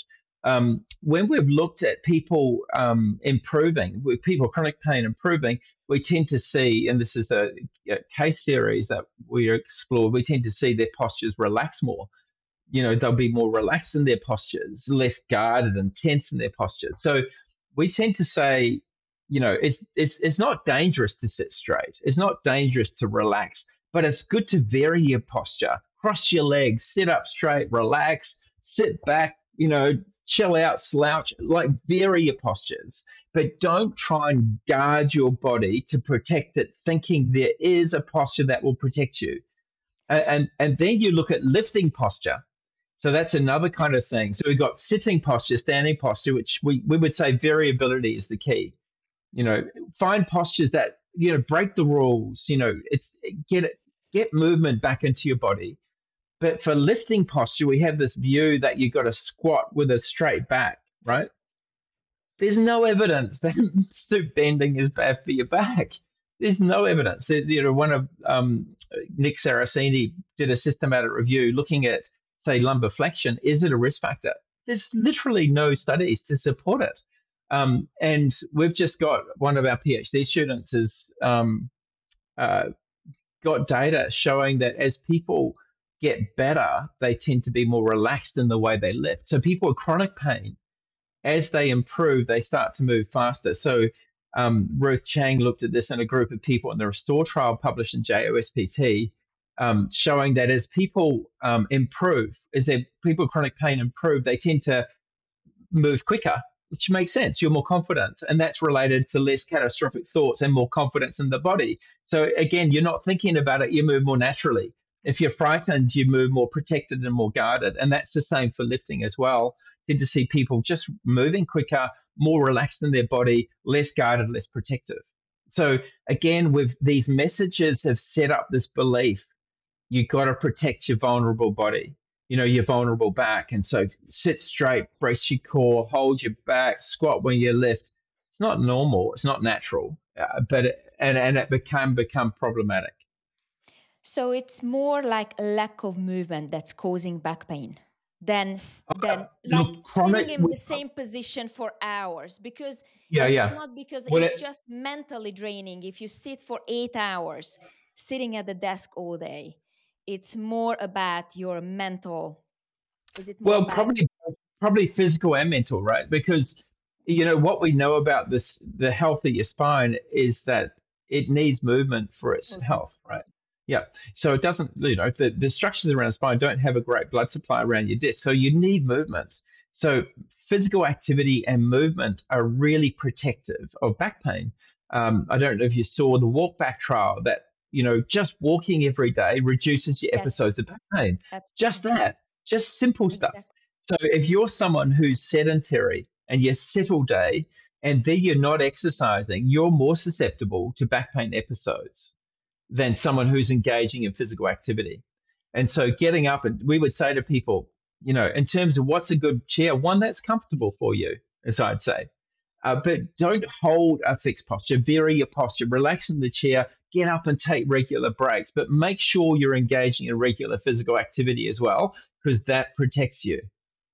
Um, when we've looked at people um, improving, with people with chronic pain improving, we tend to see, and this is a, a case series that we explored, we tend to see their postures relax more. You know, they'll be more relaxed in their postures, less guarded and tense in their postures. So we tend to say, you know, it's it's it's not dangerous to sit straight. It's not dangerous to relax, but it's good to vary your posture. Cross your legs, sit up straight, relax, sit back, you know, chill out, slouch, like vary your postures. But don't try and guard your body to protect it, thinking there is a posture that will protect you. And and, and then you look at lifting posture. So that's another kind of thing. So we've got sitting posture, standing posture, which we, we would say variability is the key. You know, find postures that, you know, break the rules, you know, it's get it, get movement back into your body. But for lifting posture, we have this view that you've got to squat with a straight back, right? There's no evidence that stoop bending is bad for your back. There's no evidence. You know, one of um, Nick Saraceni did a systematic review looking at, say, lumbar flexion. Is it a risk factor? There's literally no studies to support it. Um, and we've just got one of our PhD students has um, uh, got data showing that as people get better, they tend to be more relaxed in the way they lift. So people with chronic pain, as they improve, they start to move faster. So um, Ruth Chang looked at this in a group of people in the Restore trial published in J O S P T, um, showing that as people um, improve, as their people with chronic pain improve, they tend to move quicker, which makes sense. You're more confident, and that's related to less catastrophic thoughts and more confidence in the body. So again, you're not thinking about it, you move more naturally. If you're frightened, you move more protected and more guarded. And that's the same for lifting as well. Tend to see people just moving quicker, more relaxed in their body, less guarded, less protective. So again, with these messages have set up this belief, you've got to protect your vulnerable body, you know, your vulnerable back. And so sit straight, brace your core, hold your back, squat when you lift. It's not normal. It's not natural, uh, but it, and, and it can become problematic. So it's more like a lack of movement that's causing back pain than than Uh, like look, chronic, sitting in the same position for hours, because yeah, and yeah. it's not because Well, it's it, just mentally draining if you sit for eight hours sitting at the desk all day. It's more about your mental. Is it more well, about probably probably physical and mental, right? Because you know what we know about this, the health of your spine is that it needs movement for its movement? health, right? Yeah. So it doesn't, you know, the, the structures around the spine don't have a great blood supply around your disc. So you need movement. So physical activity and movement are really protective of back pain. Um, I don't know if you saw the walk back trial that, you know, just walking every day reduces your Yes, episodes of back pain. Just absolutely. that, just simple stuff. Exactly. So if you're someone who's sedentary and you sit all day and then you're not exercising, you're more susceptible to back pain episodes than someone who's engaging in physical activity. And so getting up, and we would say to people, you know, in terms of what's a good chair, one that's comfortable for you, as I'd say. Uh, but don't hold a fixed posture, vary your posture, relax in the chair, get up and take regular breaks, but make sure you're engaging in regular physical activity as well, because that protects you.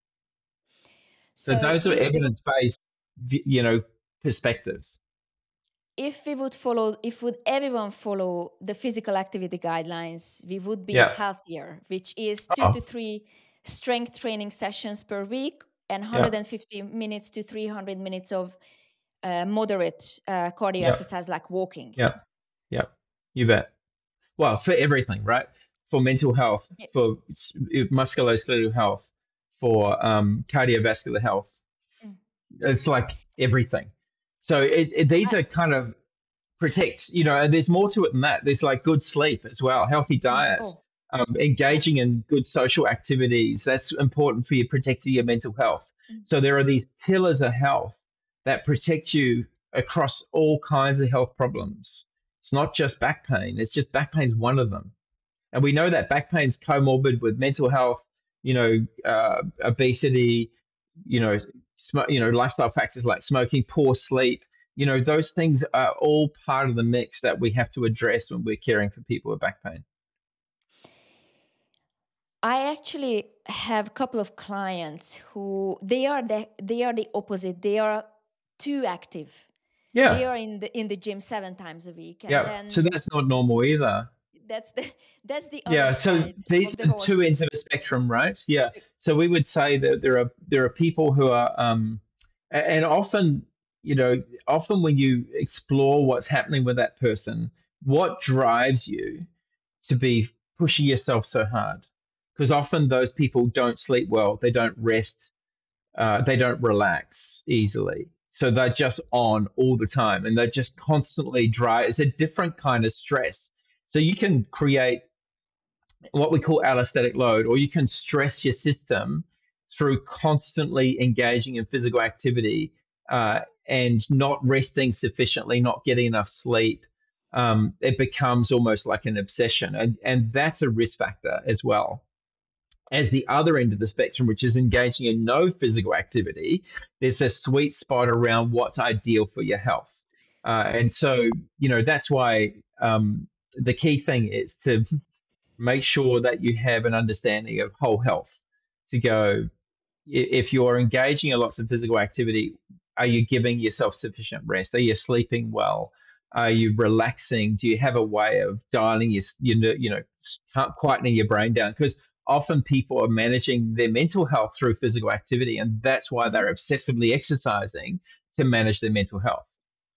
So, So those are if we, evidence-based, you know, perspectives. if we would follow, if would everyone follow the physical activity guidelines, we would be Yeah. healthier, which is two Oh, to three strength training sessions per week and yeah. one hundred fifty minutes to three hundred minutes of uh, moderate uh, cardio Yeah. exercise like walking. Yeah. Yeah. You bet. Well, for everything, right? For mental health, Yeah. for s- musculoskeletal health, for um, cardiovascular health. Mm. It's like everything. So it, it, these I- are kind of protect, you know, and there's more to it than that. There's like good sleep as well, healthy diet, Oh, um, engaging in good social activities. That's important for you, protecting your mental health. mm. So there are these pillars of health that protect you across all kinds of health problems. It's not just back pain. It's just back pain is one of them. And we know that back pain is comorbid with mental health, you know, uh, obesity, you know, sm- you know, lifestyle factors like smoking, poor sleep. You know, those things are all part of the mix that we have to address when we're caring for people with back pain. I actually have a couple of clients who they are the they are the opposite. They are too active. Yeah. They are in the in the gym seven times a week, and Yeah. then So that's not normal either. that's the that's the Yeah. other So side these of the are the two horse. ends of a spectrum, right? Yeah. So we would say that there are there are people who are um a- and often, you know, often when you explore what's happening with that person, what drives you to be pushing yourself so hard? Because often those people don't sleep well, they don't rest, uh, they don't relax easily. So they're just on all the time and they're just constantly dry. It's a different kind of stress. So you can create what we call allostatic load, or you can stress your system through constantly engaging in physical activity uh, and not resting sufficiently, not getting enough sleep. Um, it becomes almost like an obsession. And, and that's a risk factor as well as the other end of the spectrum, which is engaging in no physical activity. There's a sweet spot around what's ideal for your health. Uh, and so, you know, that's why um, the key thing is to make sure that you have an understanding of whole health to go, if you're engaging in lots of physical activity, are you giving yourself sufficient rest? Are you sleeping well? Are you relaxing? Do you have a way of dialing your, you know, you know, quietening your brain down? Because often people are managing their mental health through physical activity, and that's why they're obsessively exercising to manage their mental health.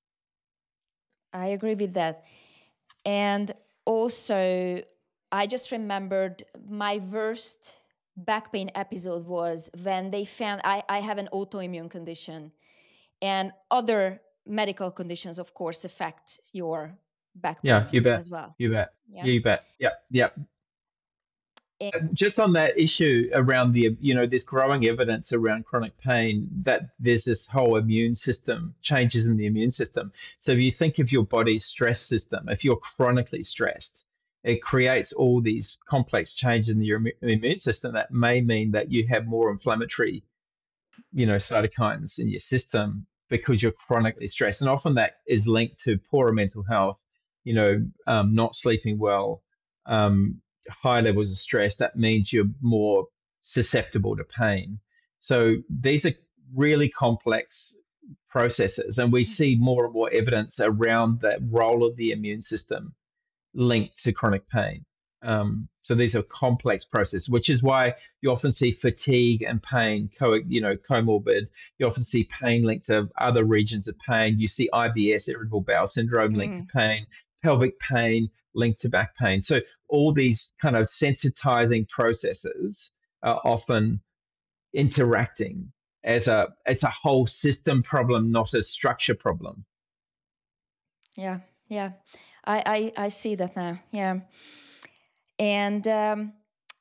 I agree with that. And also, I just remembered my worst back pain episode was when they found I, I have an autoimmune condition, and other medical conditions, of course, affect your back Yeah, pain you bet. as well. You bet. Yeah. You bet. Yeah, yeah. And Just on that issue around the, you know, there's growing evidence around chronic pain that there's this whole immune system, changes in the immune system. So if you think of your body's stress system, if you're chronically stressed, it creates all these complex changes in your immu- immune system that may mean that you have more inflammatory, you know, cytokines in your system because you're chronically stressed. And often that is linked to poorer mental health, you know, um, not sleeping well, um, high levels of stress. That means you're more susceptible to pain. So these are really complex processes, and we see more and more evidence around the role of the immune system linked to chronic pain. Um, so these are complex processes, which is why you often see fatigue and pain, co- you know, comorbid. You often see pain linked to other regions of pain. You see I B S, irritable bowel syndrome, linked to mm, pain, pelvic pain linked to back pain. So all these kind of sensitizing processes are often interacting as a as a whole system problem, not a structure problem. yeah, yeah, I, I I see that now. Yeah, and um,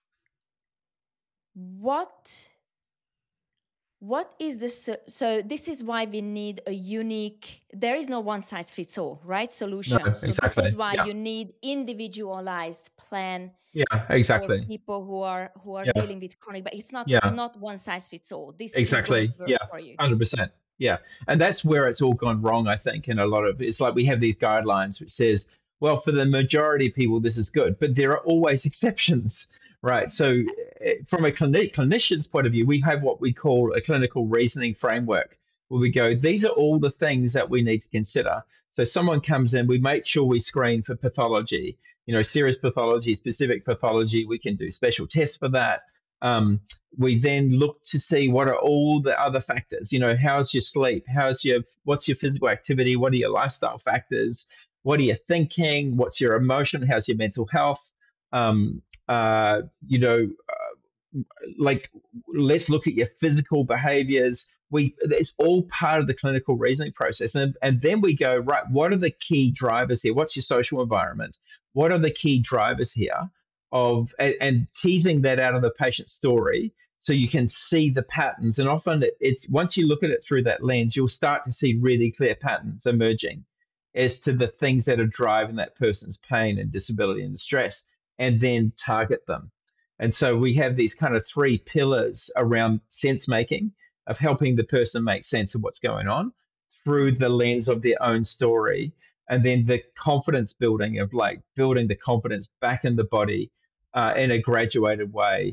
what what is the so, so this is why we need a unique, there is no one size fits all, right, No, solution. So this exactly. is why Yeah, you need individualized plan yeah, for exactly. people who are who are Yeah, dealing with chronic, but it's not yeah. not one size fits all. This is going Exactly. to work Yeah. for you. one hundred percent. Yeah. And that's where it's all gone wrong, I think, in a lot of it's like we have these guidelines which says, well, for the majority of people, this is good, but there are always exceptions, right? So, eh, from a clini- clinician's point of view, we have what we call a clinical reasoning framework where we go, these are all the things that we need to consider. So, someone comes in, we make sure we screen for pathology, you know, serious pathology, specific pathology. We can do special tests for that. Um, we then look to see what are all the other factors. You know, how's your sleep? How's your what's your physical activity? What are your lifestyle factors? What are you thinking? What's your emotion? How's your mental health? Um, uh, you know, uh, like let's look at your physical behaviors. We it's all part of the clinical reasoning process, and and then we go right. What are the key drivers here? What's your social environment? What are the key drivers here? Of and, and teasing that out of the patient's story so you can see the patterns. And often it, it's once you look at it through that lens, you'll start to see really clear patterns emerging as to the things that are driving that person's pain and disability and distress, and then target them. And so we have these kind of three pillars around sense making, of helping the person make sense of what's going on through the lens of their own story. And then the confidence building of like building the confidence back in the body uh, in a graduated way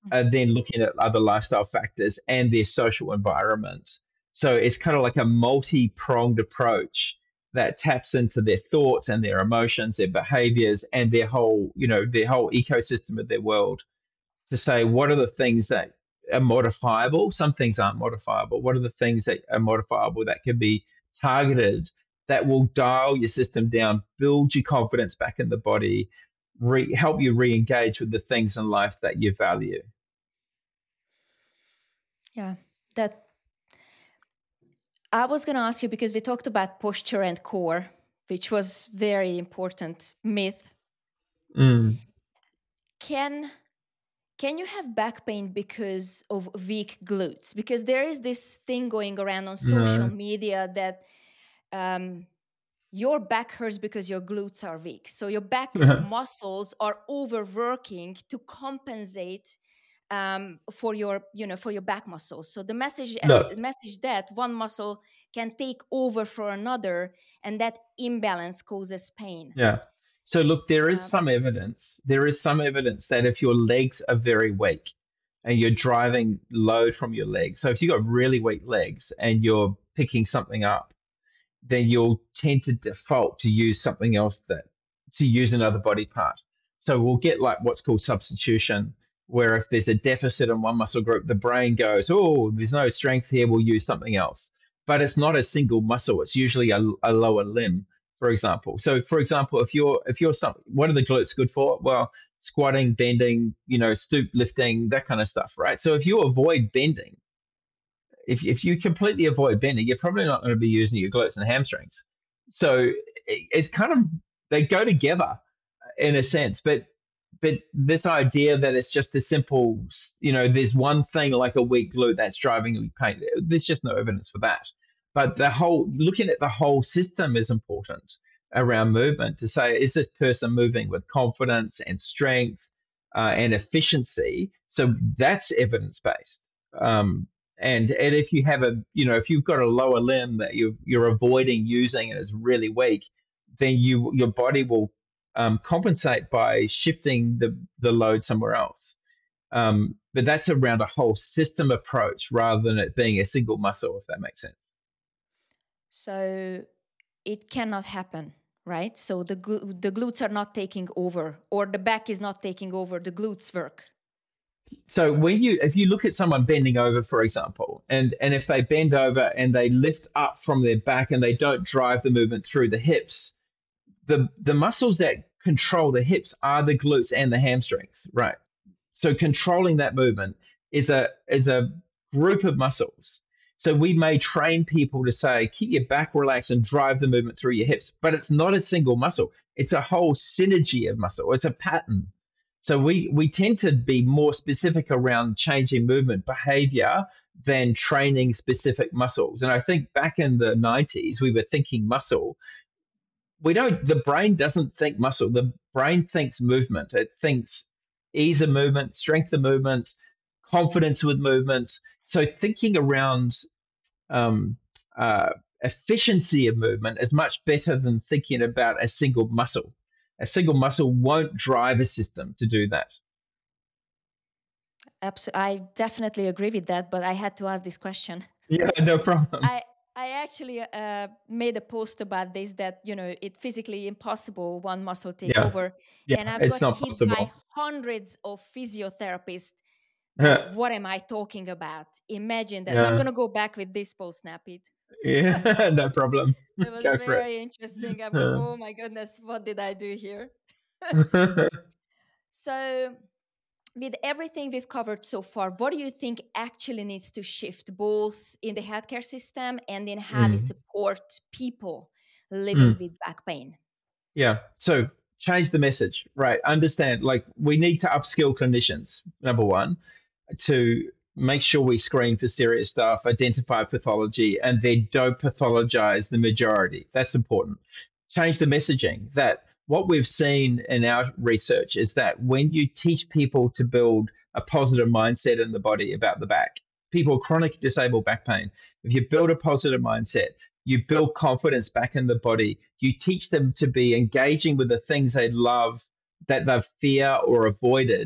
uh, then looking at other lifestyle factors and their social environment. So it's kind of like a multi-pronged approach that taps into their thoughts and their emotions, their behaviors, and their whole, you know, their whole ecosystem of their world, to say what are the things that are modifiable. Some things aren't modifiable. What are the things that are modifiable that can be targeted, that will dial your system down, build your confidence back in the body, re- help you re-engage with the things in life that you value. Yeah, that I was going to ask you, because we talked about posture and core, which was very important myth. Mm. Can can you have back pain because of weak glutes? Because there is this thing going around on social No. media that um, your back hurts because your glutes are weak. So your back muscles are overworking to compensate um, for your, you know, for your back muscles. So the message, No. the message that one muscle can take over for another, and that imbalance causes pain. Yeah. So look, there is Um, some evidence. There is some evidence that if your legs are very weak and you're driving load from your legs, so if you've got really weak legs and you're picking something up, then you'll tend to default to use something else, that to use another body part. So we'll get like what's called substitution, where if there's a deficit in one muscle group, the brain goes, oh, there's no strength here, we'll use something else. But it's not a single muscle. It's usually a, a lower limb, for example. So for example, if you're if you're some, what are the glutes good for? Well, squatting, bending, you know, stoop lifting, that kind of stuff, right? So if you avoid bending, if if you completely avoid bending, you're probably not going to be using your glutes and hamstrings. So it, it's kind of, they go together in a sense, but but this idea that it's just the simple, you know, there's one thing like a weak glute that's driving you pain, there's just no evidence for that. But the whole, looking at the whole system is important around movement, to say, is this person moving with confidence and strength uh, and efficiency? So that's evidence based. Um, and and if you have a, you know, if you've got a lower limb that you you're avoiding using and is really weak, then you your body will um, compensate by shifting the the load somewhere else. Um, but that's around a whole system approach rather than it being a single muscle, if that makes sense. So it cannot happen, right? So the glu- the glutes are not taking over, or the back is not taking over the glutes work. So when you, if you look at someone bending over, for example, and and if they bend over and they lift up from their back and they don't drive the movement through the hips, the the muscles that control the hips are the glutes and the hamstrings, right? So controlling that movement is a is a group of muscles. So we may train people to say, keep your back relaxed and drive the movement through your hips, but it's not a single muscle. It's a whole synergy of muscle. It's a pattern. So we we tend to be more specific around changing movement behavior than training specific muscles. And I think back in the nineties, we were thinking muscle. We don't, the brain doesn't think muscle. The brain thinks movement. It thinks ease of movement, strength of movement, confidence with movement. So thinking around um, uh, efficiency of movement is much better than thinking about a single muscle. A single muscle won't drive a system to do that. Absolutely, I definitely agree with that, but I had to ask this question. Yeah, no problem. I I actually uh, made a post about this, that, you know, it's physically impossible one muscle take Yeah. over, Yeah, and I've it's got not hit possible. by hundreds of physiotherapists. That, what am I talking about? Imagine that. So I'm Yeah. gonna go back with this post now, Pete. Yeah, no problem. It was Go for it. very interesting. I'm like, oh my goodness, what did I do here? So, with everything we've covered so far, what do you think actually needs to shift, both in the healthcare system and in how we Mm. support people living Mm. with back pain? Yeah. So change the message, right? Understand, like, we need to upskill clinicians, number one, to make sure we screen for serious stuff, identify pathology, and then don't pathologize the majority. That's important. Change the messaging, that what we've seen in our research is that when you teach people to build a positive mindset in the body about the back, people with chronic disabled back pain, if you build a positive mindset, you build confidence back in the body, you teach them to be engaging with the things they love that they fear or avoided,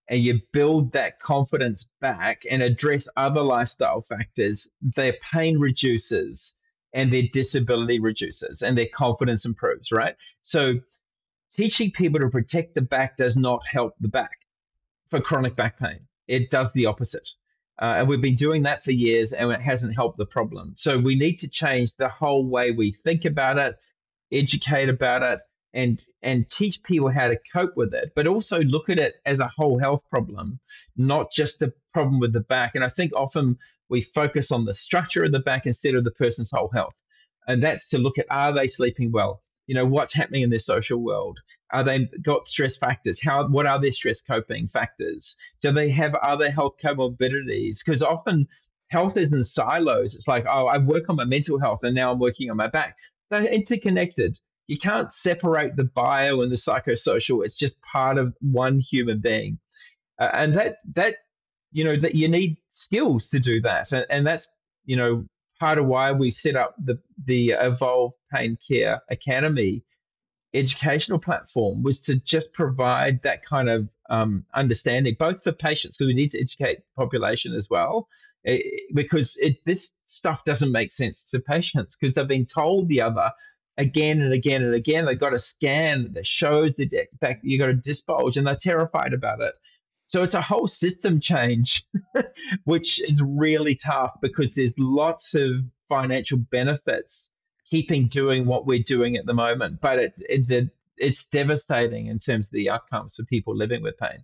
and you build that confidence back and address other lifestyle factors, their pain reduces and their disability reduces and their confidence improves, right? So teaching people to protect the back does not help the back for chronic back pain. It does the opposite. Uh, and we've been doing that for years and it hasn't helped the problem. So we need to change the whole way we think about it, educate about it, and and teach people how to cope with it, but also look at it as a whole health problem, not just a problem with the back. And I think often we focus on the structure of the back instead of the person's whole health. And that's to look at, are they sleeping well? You know, what's happening in their social world? Are they got stress factors? How what are their stress coping factors? Do they have other health comorbidities? Because often health is in silos. It's like, oh, I work on my mental health and now I'm working on my back. They're interconnected. You can't separate the bio and the psychosocial. It's just part of one human being, uh, and that that you know that you need skills to do that, and, and that's you know part of why we set up the the Evolve Pain Care Academy educational platform, was to just provide that kind of um, understanding, both for patients, because we need to educate the population as well, eh, because it, this stuff doesn't make sense to patients because they've been told the other again and again and again. They've got a scan that shows the de- fact that you've got a disc bulge and they're terrified about it. So it's a whole system change, which is really tough because there's lots of financial benefits keeping doing what we're doing at the moment, but it, it's a, it's devastating in terms of the outcomes for people living with pain.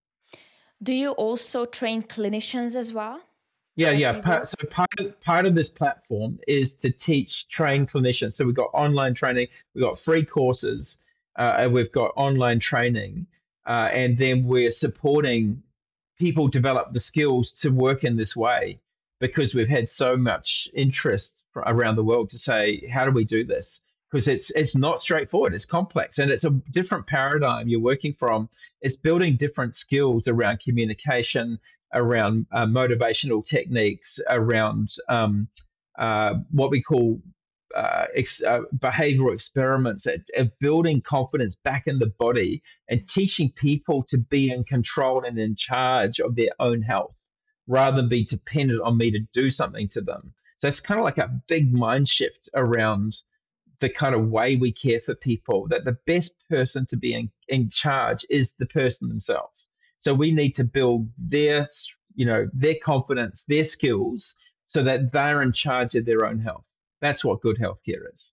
Do you also train clinicians as well? Yeah, Like yeah. in Part, Evolve? so part of, part of this platform is to teach, train clinicians. So we've got online training, we've got free courses, uh, and we've got online training, uh, and then we're supporting people develop the skills to work in this way, because we've had so much interest fr- around the world to say, how do we do this? Because it's it's not straightforward. It's complex, and it's a different paradigm you're working from. It's building different skills around communication, around uh, motivational techniques, around um, uh, what we call uh, ex- uh, behavioral experiments, at, at building confidence back in the body and teaching people to be in control and in charge of their own health rather than be dependent on me to do something to them. So it's kind of like a big mind shift around the kind of way we care for people, that the best person to be in, in charge is the person themselves. So we need to build their, you know, their confidence, their skills, so that they're in charge of their own health. That's what good healthcare is.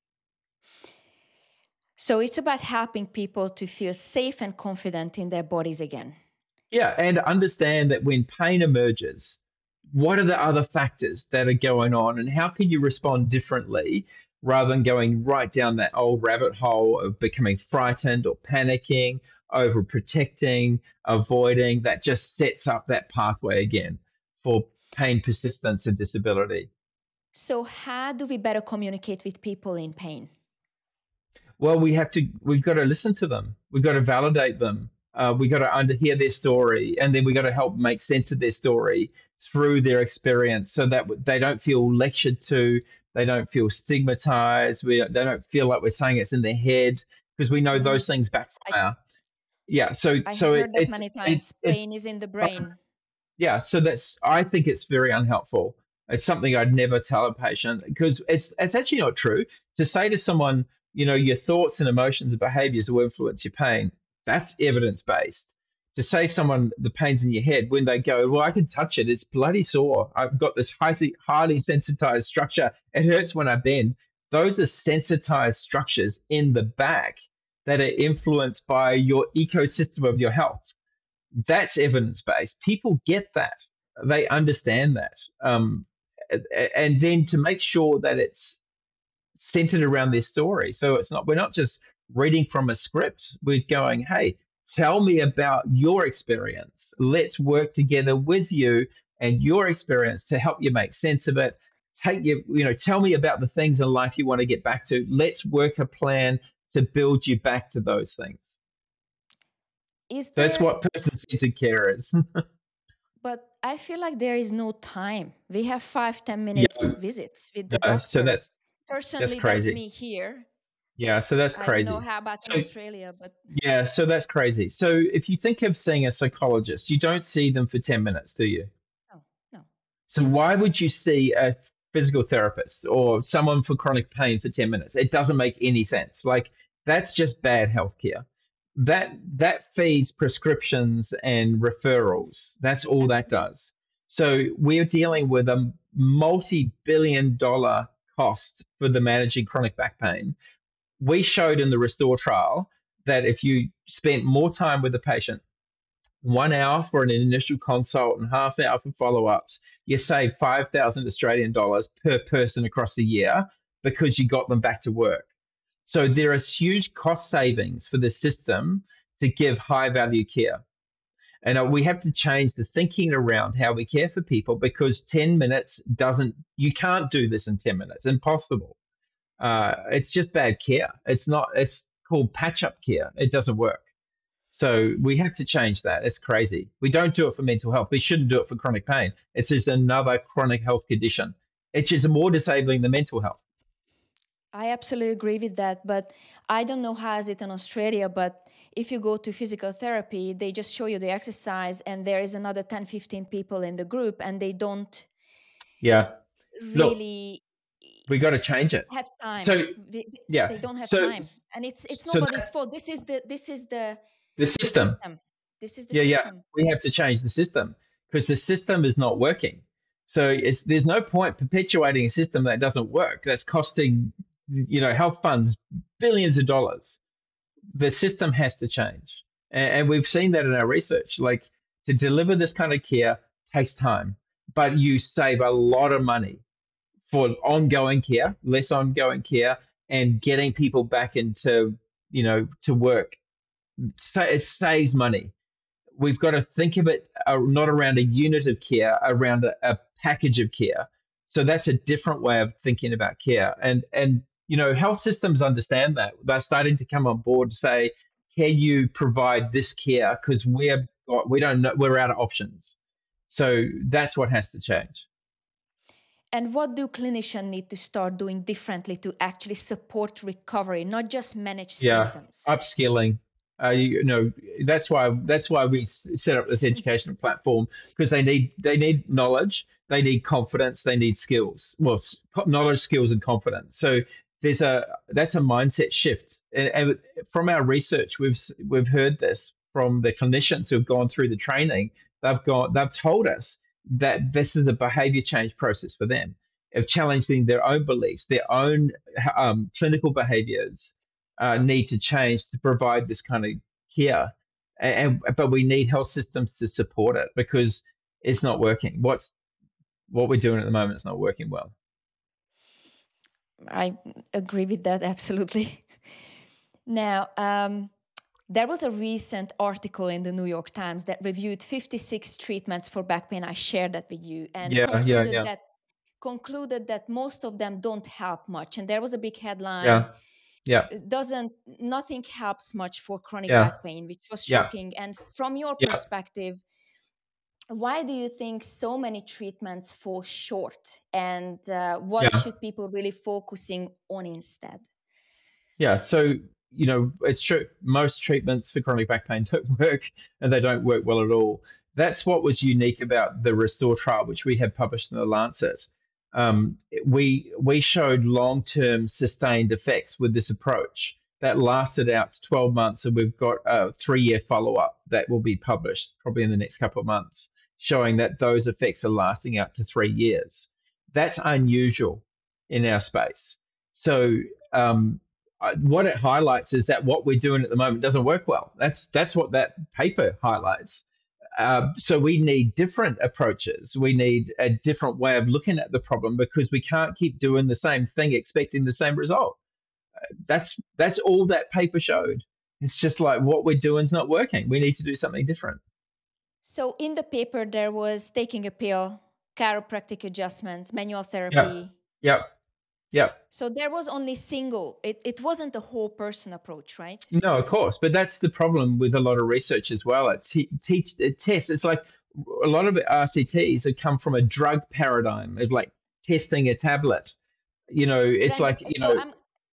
So it's about helping people to feel safe and confident in their bodies again. Yeah, and understand that when pain emerges, what are the other factors that are going on, and how can you respond differently rather than going right down that old rabbit hole of becoming frightened or panicking, overprotecting, avoiding? That just sets up that pathway again for pain persistence and disability. So how do we better communicate with people in pain? Well, we have to, we've got to listen to them. We've got to validate them. Uh, we got to under hear their story, and then we got to help make sense of their story through their experience, so that they don't feel lectured to, they don't feel stigmatized, we they don't feel like we're saying it's in their head, because we know Mhm. those things backfire. Yeah, so I so it, heard that it's many it's times. it's Pain is in the brain. yeah, so that's, I think it's very unhelpful. It's something I'd never tell a patient, because it's it's actually not true. To say to someone, you know, your thoughts and emotions and behaviors will influence your pain, that's evidence based. To say someone the pain's in your head when they go, well, I can touch it, it's bloody sore. I've got this highly highly sensitized structure. It hurts when I bend. Those are sensitized structures in the back that are influenced by your ecosystem of your health. That's evidence based. People get that. They understand that. Um, a- and then to make sure that it's centered around their story. So it's not, we're not just reading from a script. We're going, hey, tell me about your experience. Let's work together with you and your experience to help you make sense of it. Take you, you know, tell me about the things in life you want to get back to. Let's work a plan to build you back to those things. Is So that's there, what person-centered care is. but I feel like there is no time. We have five, ten Yeah, minutes visits with the no, so doctor. that's that's Personally, that's crazy. me here. Yeah, so that's I don't know crazy. how about in So Australia, but yeah, so that's crazy. So if you think of seeing a psychologist, you don't see them for ten minutes, do you? no, no. So why would you see a physical therapist or someone for chronic pain for ten minutes? It doesn't make any sense. Like that's just bad healthcare. That that feeds prescriptions and referrals. That's all that Absolutely. does. So we're dealing with a multi-billion dollar cost for the managing chronic back pain. We showed in the Restore trial that if you spent more time with the patient, one hour for an initial consult and half an hour for follow-ups, you save five thousand Australian dollars per person across the year because you got them back to work. So there are huge cost savings for the system to give high value care. And uh, we have to change the thinking around how we care for people because ten minutes doesn't, you can't do this in ten minutes, impossible. Uh, it's just bad care. It's not, it's called patch up care. It doesn't work. So we have to change that. It's crazy. We don't do it for mental health. We shouldn't do it for chronic pain. It's just another chronic health condition. It's just more disabling than mental health. I absolutely agree with that, but I don't know how is it in Australia, but if you go to physical therapy, they just show you the exercise and there is another ten, fifteen people in the group and they don't Yeah. Look, really we got to change it. have time. So They, yeah. they don't have So time. And it's it's so nobody's that, fault. This is the this is the the the system. system. This is the Yeah, yeah. system. We have to change the system because the system is not working. So it's, there's no point perpetuating a system that doesn't work. That's costing, you know, health funds billions of dollars. The system has to change, and, and we've seen that in our research. Like to deliver this kind of care takes time, but you save a lot of money for ongoing care, less ongoing care, and getting people back into, you know, to work. So it saves money. We've got to think of it uh, not around a unit of care, around a, a package of care. So that's a different way of thinking about care. And and you know, health systems understand that. They're starting to come on board to say, can you provide this care? Because we're got, we don't know, we're out of options. So that's what has to change. And what do clinicians need to start doing differently to actually support recovery, not just manage Yeah, symptoms? upskilling. Uh, you, you know, that's why that's why we s- set up this educational platform because they need they need knowledge, they need confidence, they need skills. Well, s- co- knowledge, skills, and confidence. So there's a that's a mindset shift. And, and from our research, we've s- we've heard this from the clinicians who have gone through the training. They've gone they've told us that this is a behavior change process for them of challenging their own beliefs, their own um, clinical behaviors uh, need to change to provide this kind of care. And, and but we need health systems to support it because it's not working. What's what we're doing at the moment is not working well. I agree with that absolutely. Now, um, there was a recent article in the New York Times that reviewed fifty-six treatments for back pain. I shared that with you and Yeah, yeah, concluded yeah, that concluded that most of them don't help much. And there was a big headline, yeah, yeah, it doesn't nothing helps much for chronic yeah, back pain, which was yeah, shocking. And from your yeah, perspective, why do you think so many treatments fall short? And uh, what yeah, should people really focusing on instead? yeah. So you know, it's true. Most treatments for chronic back pain don't work, and they don't work well at all. That's what was unique about the Restore trial, which we had published in the Lancet. Um, we we showed long-term sustained effects with this approach that lasted out to twelve months, and we've got a three-year follow-up that will be published probably in the next couple of months, showing that those effects are lasting out to three years. That's unusual in our space. So um, uh, what it highlights is that what we're doing at the moment doesn't work well. That's that's what that paper highlights. Uh, so we need different approaches. We need a different way of looking at the problem because we can't keep doing the same thing expecting the same result. That's that's all that paper showed. It's just like what we're doing is not working. We need to do something different. So in the paper, there was taking a pill, chiropractic adjustments, manual Yep, therapy. yep, yep. So there was only single. It, it wasn't a whole person approach, right? No, of course, but that's the problem with a lot of research as well. It's te- teach it tests. It's like a lot of R C Ts have come from a drug paradigm of like testing a tablet. You know, it's Brandon, like you so know, I'm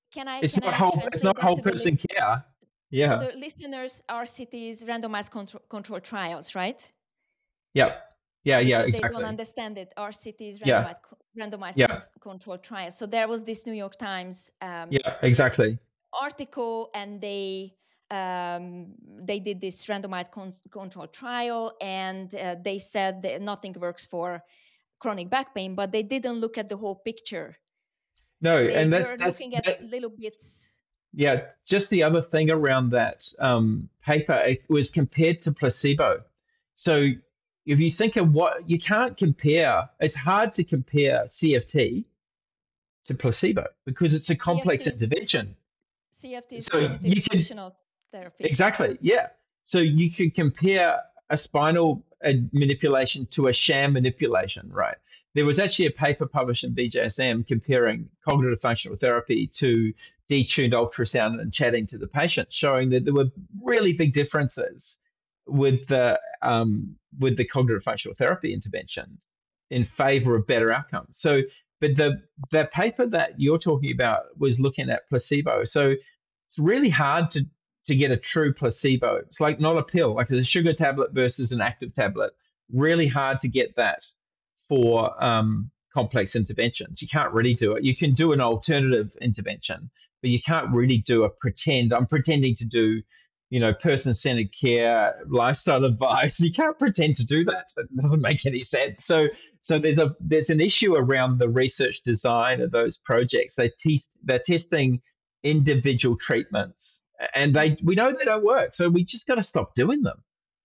can I It's can not I whole. It's translate not that whole to the person list? care. So Yeah. the listeners are cities randomized control, control trials, right? Yeah. Yeah. And Yeah. because they don't Exactly. understand it, our cities Yeah. randomized randomized Yeah. control trials. So there was this New York Times um, Yeah. Exactly. article, and they um, they did this randomized con- control trial, and uh, they said that nothing works for chronic back pain, but they didn't look at the whole picture. No, They and that's were that's looking at that. little bits. Yeah. Just the other thing around that um, paper, it was compared to placebo. So if you think of what you can't compare, it's hard to compare C F T to placebo because it's a complex C F T is, intervention. C F T is So cognitive you can functional therapy. exactly, yeah. So you can compare a spinal uh, manipulation to a sham manipulation, right? There was actually a paper published in B J S M comparing cognitive functional therapy to detuned ultrasound and chatting to the patient, showing that there were really big differences with the um, with the cognitive functional therapy intervention in favor of better outcomes. So, but the the paper that you're talking about was looking at placebo. So it's really hard to to get a true placebo. It's like not a pill, like it's a sugar tablet versus an active tablet. Really hard to get that for um, complex interventions. You can't really do it. You can do an alternative intervention, but you can't really do a pretend. I'm pretending to do, you know, person-centered care, lifestyle advice. You can't pretend to do that. It doesn't make any sense. So, so there's a there's an issue around the research design of those projects. They test they're testing individual treatments, and they we know they don't work. So we just got to stop doing them.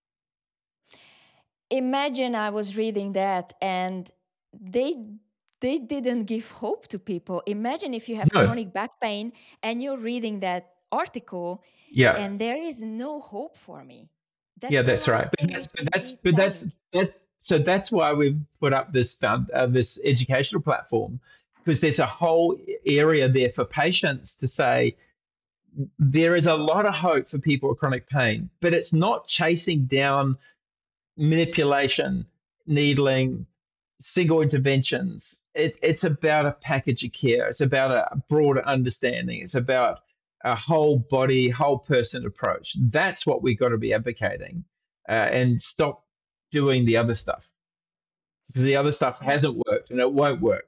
Imagine I was reading that and they they didn't give hope to people. Imagine if you have No. chronic back pain and you're reading that article, Yeah. and there is no hope for me. That's yeah, the that's right. last But, thing we that, but should that's be but that's telling. that. So that's why we've put up this found, uh, this educational platform, because there's a whole area there for patients to say there is a lot of hope for people with chronic pain, but it's not chasing down manipulation, needling, single interventions. It, it's about a package of care. It's about a broader understanding. It's about a whole body, whole person approach. That's what we've got to be advocating, uh, and stop doing the other stuff, because the other stuff hasn't worked and it won't work.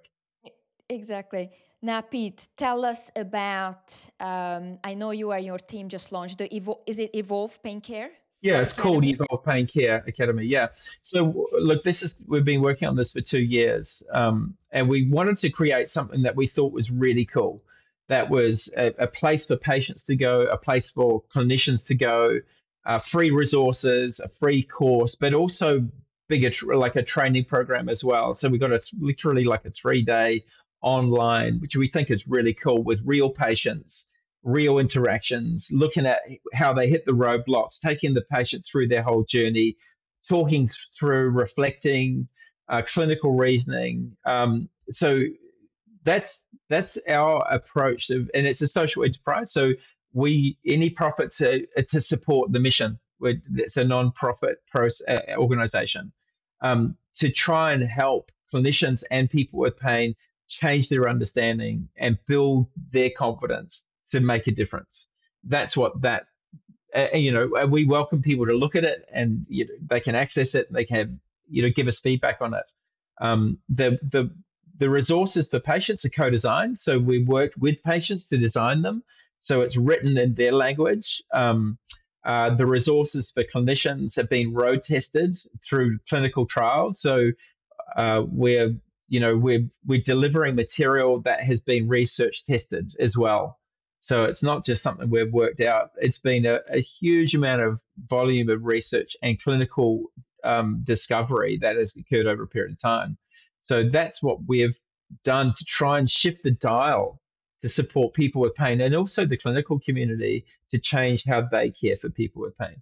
Exactly. Now, Pete, tell us about. Um, I know you and your team just launched the Evo- is it Evolve Pain Care? Yeah, it's called Academy? Evolve Pain Care Academy. Yeah. So look, this is we've been working on this for two years, um, and we wanted to create something that we thought was really cool. That was a, a place for patients to go, a place for clinicians to go, uh, free resources, a free course, but also bigger tr- like a training program as well. So we got a literally like a three day online, which we think is really cool, with real patients, real interactions, looking at how they hit the roadblocks, taking the patient through their whole journey, talking through, reflecting, uh, clinical reasoning. Um, so that's that's our approach, of, and it's a social enterprise. So we any profits are, are to support the mission. We're, it's a non-profit pros, uh, organization, um, to try and help clinicians and people with pain change their understanding and build their confidence to make a difference. That's what that, uh, you know, we welcome people to look at it, and you know, they can access it. They can have, you know, give us feedback on it. Um, the the the resources for patients are co-designed, so we worked with patients to design them, so it's written in their language. Um, uh, the resources for clinicians have been road tested through clinical trials, so uh, we're you know we're we're delivering material that has been research tested as well. So it's not just something we've worked out. It's been a, a huge amount of volume of research and clinical um, discovery that has occurred over a period of time. So that's what we've done to try and shift the dial to support people with pain, and also the clinical community to change how they care for people with pain.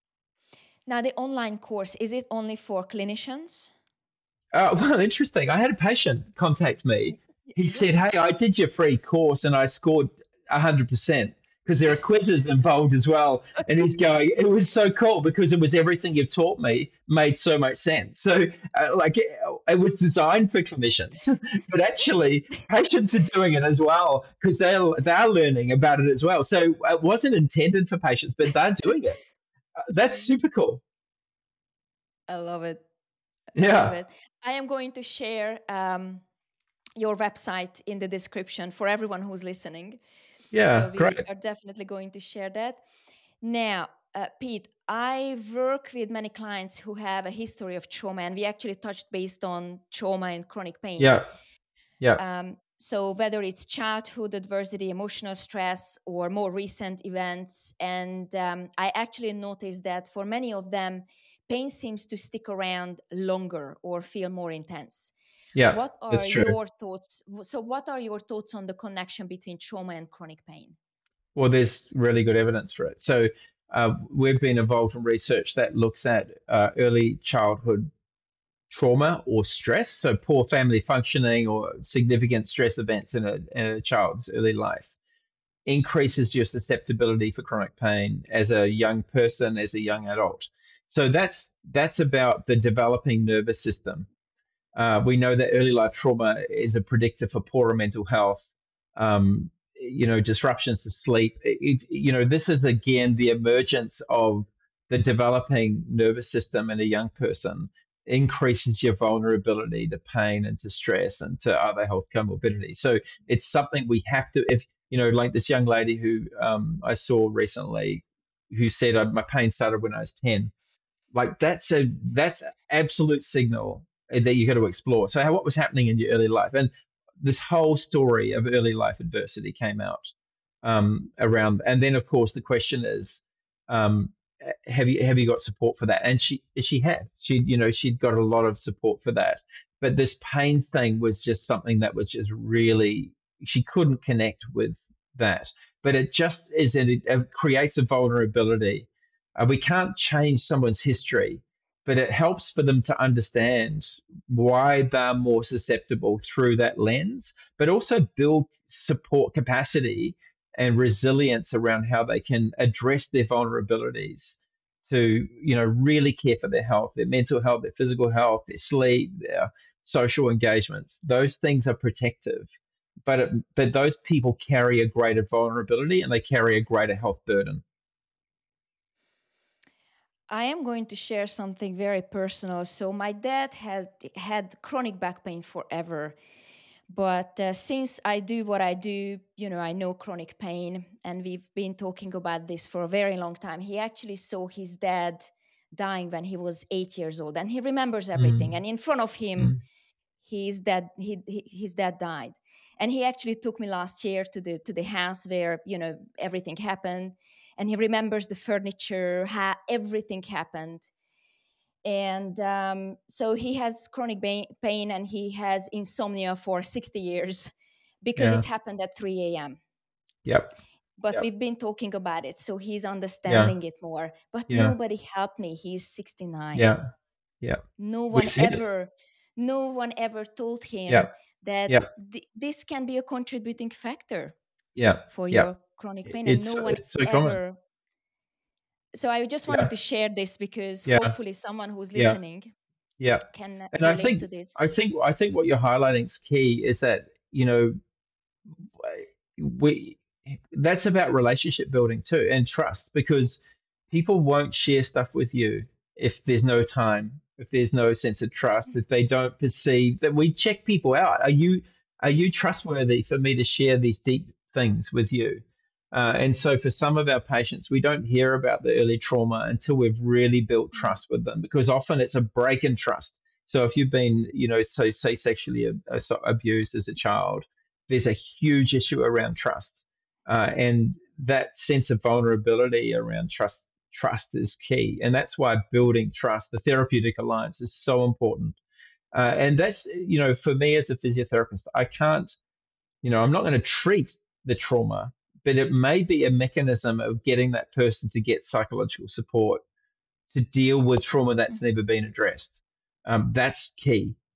Now, the online course, is it only for clinicians? Uh, well, interesting. I had a patient contact me. He said, "Hey, I did your free course and I scored one hundred percent. because there are quizzes involved as well. And he's going, it was so cool because it was everything you've taught me made so much sense. So, uh, like, it, it was designed for clinicians, but actually, patients are doing it as well because they're they're learning about it as well. So it wasn't intended for patients, but they're doing it. Uh, That's super cool. I love it. I love Yeah, it. I am going to share um, your website in the description for everyone who's listening. So yeah, we great. are definitely going to share that. Now, uh, Pete, I work with many clients who have a history of trauma, and we actually touched based on trauma and chronic pain. Yeah, yeah, Um, so whether it's childhood adversity, emotional stress, or more recent events, and um, I actually noticed that for many of them, pain seems to stick around longer or feel more intense. yeah. What That's are true. your thoughts? So, what are your thoughts on the connection between trauma and chronic pain? Well, there's really good evidence for it. So uh, we've been involved in research that looks at uh, early childhood trauma or stress, so poor family functioning or significant stress events in a, in a child's early life increases your susceptibility for chronic pain as a young person, as a young adult. So that's that's about the developing nervous system. Uh, we know that early life trauma is a predictor for poorer mental health. Um, you know, disruptions to sleep. It, you know, this is again the emergence of the developing nervous system in a young person increases your vulnerability to pain and to stress and to other health comorbidities. So it's something we have to, if you know, like this young lady who um, I saw recently, who said uh, my pain started when I was ten. Like that's a that's an absolute signal that you got to explore. So how, what was happening in your early life? And this whole story of early life adversity came out um, around. And then of course the question is, um, have you have you got support for that? And she she had. She you know she'd got a lot of support for that. But this pain thing was just something that was just really, she couldn't connect with that. But it just is, it, it creates a vulnerability. Uh, we can't change someone's history, but it helps for them to understand why they're more susceptible through that lens, but also build support capacity and resilience around how they can address their vulnerabilities to, you know, really care for their health, their mental health, their physical health, their sleep, their social engagements. Those things are protective, but it, but those people carry a greater vulnerability and they carry a greater health burden. I am going to share something very personal. So my dad has had chronic back pain forever. But uh, since I do what I do, you know, I know chronic pain, and we've been talking about this for a very long time. He actually saw his dad dying when he was eight years old, and he remembers everything. Mm, And in front of him, mm, his dad, he, he, his dad died. And he actually took me last year to the to the house where, you know, everything happened, and he remembers the furniture, how everything happened. And um, so he has chronic pain, and he has insomnia for sixty years because yeah. it's happened at three a.m. Yep. But Yep. we've been talking about it, so he's Yeah. understanding it more. But Yeah. nobody helped me. He's sixty-nine. Yeah. Yeah. No We one said it. ever, no one ever told him Yep. that Yep. th- this can be a contributing factor Yep. for Yep. your chronic It- pain, and It's no one it's so common. ever. So I just wanted Yeah. to share this because Yeah. hopefully someone who's Yeah. listening Yeah. can And I relate to think this. I think I think what you're highlighting is key is that, you know, we that's about relationship building too and trust, because people won't share stuff with you if there's no time, if there's no sense of trust, if they don't perceive that. We check people out. Are you are you trustworthy for me to share these deep things with you? Uh, and so for some of our patients, we don't hear about the early trauma until we've really built trust with them, because often it's a break in trust. So if you've been, you know, so say sexually ab- abused as a child, there's a huge issue around trust, uh, and that sense of vulnerability around trust. Trust is key, and that's why building trust, the therapeutic alliance, is so important. Uh, and that's, you know, for me as a physiotherapist, I can't, you know, I'm not going to treat the trauma, but it may be a mechanism of getting that person to get psychological support to deal with trauma that's never been addressed. Um, that's key.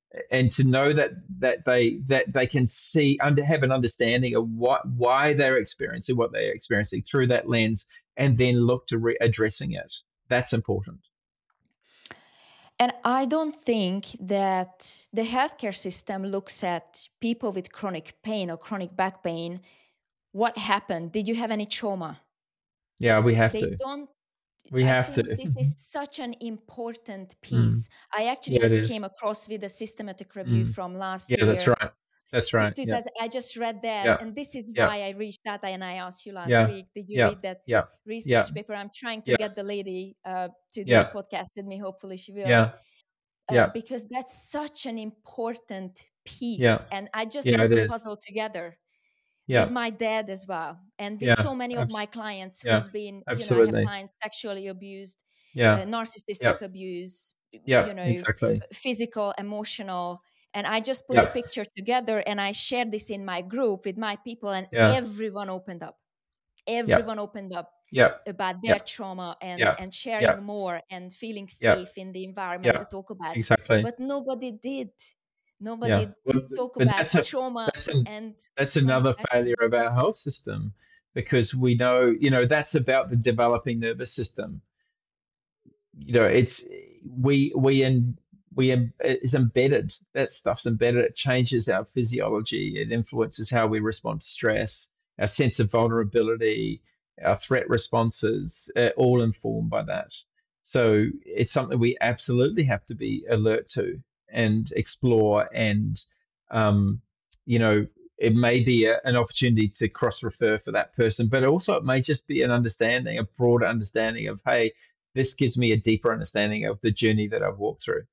and to know that that they that they can see under have an understanding of what why they're experiencing what they're experiencing through that lens, and then look to re- addressing it. That's important. And I don't think that the healthcare system looks at people with chronic pain or chronic back pain. What happened? Did you have any trauma? Yeah, we have They to. don't. We I have think to. this is such an important Mm. piece. I actually Yeah, it just is. came across with a systematic review Mm. from last Yeah, that's year. right. That's Two- right. two Yeah, thousand I just read that, yeah, and this is yeah, why I reached out and I asked you last yeah, week. Did you yeah, read that yeah, research yeah, paper? I'm trying to yeah, get the lady uh, to do the yeah, podcast with me. Hopefully, she will. yeah, Uh, yeah, because that's such an important piece. yeah, And I just yeah. put It the is. puzzle together with Yeah, my dad as well, and with yeah, so many of my abs- clients yeah, who's been, you know, I have absolutely. clients sexually abused, uh, Yeah, narcissistic yeah, abuse, yeah, you know, exactly. physical, emotional. And I just put the Yeah, picture together and I shared this in my group with my people, and yeah, everyone opened up. yeah, Everyone opened up yeah, about yeah, their trauma and yeah, and yeah, sharing more and feeling yeah, safe in the environment yeah, to talk about. exactly. But nobody did. Yeah, Nobody well, th- talk but about that's a trauma that's an and that's chronic another back pain. failure of our health system, because we know, you know, that's about the developing nervous system. You know, it's we we in we em, it's embedded. That stuff's embedded. It changes our physiology. It influences how we respond to stress, our sense of vulnerability, our threat responses, uh, all informed by that. So it's something we absolutely have to be alert to and explore. And um, you know, it may be a, an opportunity to cross refer for that person, but also it may just be an understanding, a broader understanding of, hey, this gives me a deeper understanding of the journey that I've walked through.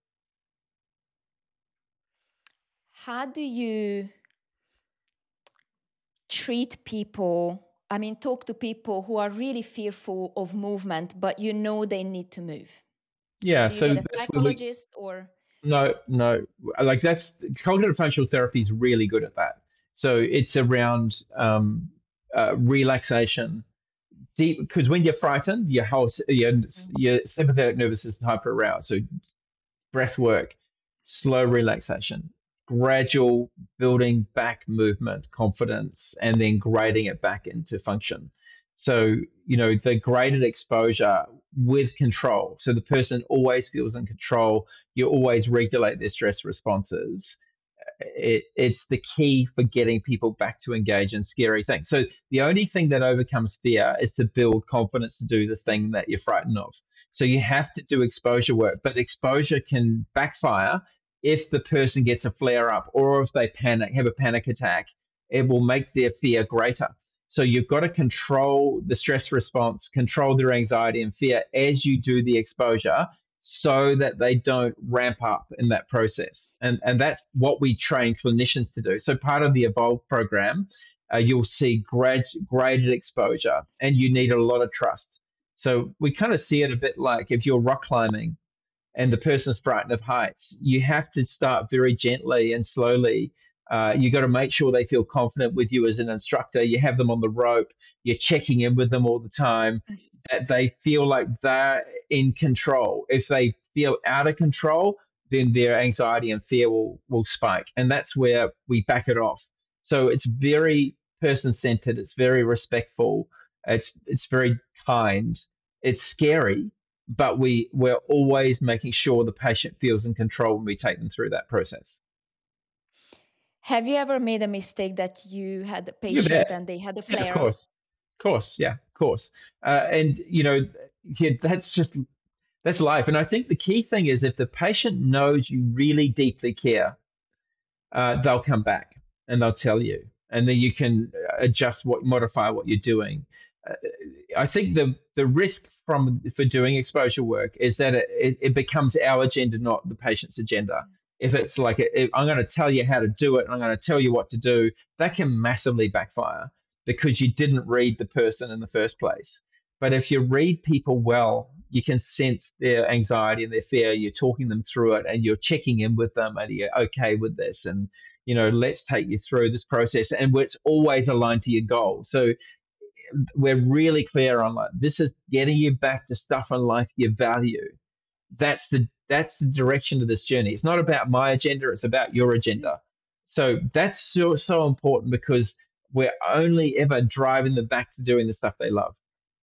How do you treat people? I mean, talk to people who are really fearful of movement, but you know they need to move. Yeah, Do you so get a that's where we psychologist or? no no like that's cognitive functional therapy is really good at that. So it's around um, uh, relaxation, deep, because when you're frightened, your whole s- your, your sympathetic nervous system hyper aroused. So breath work, slow relaxation, gradual building back movement, confidence, and then grading it back into function. So, you know, the graded exposure with control. So the person always feels in control. You always regulate their stress responses. It, it's the key for getting people back to engage in scary things. So the only thing that overcomes fear is to build confidence to do the thing that you're frightened of. So you have to do exposure work, but exposure can backfire if the person gets a flare up or if they panic, have a panic attack. It will make their fear greater. So you've got to control the stress response, control their anxiety and fear as you do the exposure, so that they don't ramp up in that process. And, and that's what we train clinicians to do. So part of the Evolve program, uh, you'll see grad, graded exposure, and you need a lot of trust. So we kind of see it a bit like if you're rock climbing and the person's frightened of heights, you have to start very gently and slowly. Uh, you got to make sure they feel confident with you as an instructor. You have them on the rope. You're checking in with them all the time, that they feel like they're in control. If they feel out of control, then their anxiety and fear will will spike, and that's where we back it off. So it's very person centered. It's very respectful. It's it's very kind. It's scary, but we we're always making sure the patient feels in control when we take them through that process. Have you ever made a mistake that you had a You patient bet. and they had a Yeah, of flare up? course, of course, yeah, of course. Uh, and you know, yeah, that's just that's life. And I think the key thing is if the patient knows you really deeply care, uh, they'll come back and they'll tell you, and then you can adjust what modify what you're doing. Uh, I think the the risk from for doing exposure work is that it, it, it becomes our agenda, not the patient's agenda. If it's like if I'm going to tell you how to do it, and I'm going to tell you what to do, that can massively backfire because you didn't read the person in the first place. But if you read people well, you can sense their anxiety and their fear. You're talking them through it, and you're checking in with them. And you're okay with this, and you know, let's take you through this process, and it's always aligned to your goals. So we're really clear on like this is getting you back to stuff in life you value. that's the that's the direction of this journey. It's not about my agenda, it's about your agenda. So that's so so important, because we're only ever driving them back to doing the stuff they love.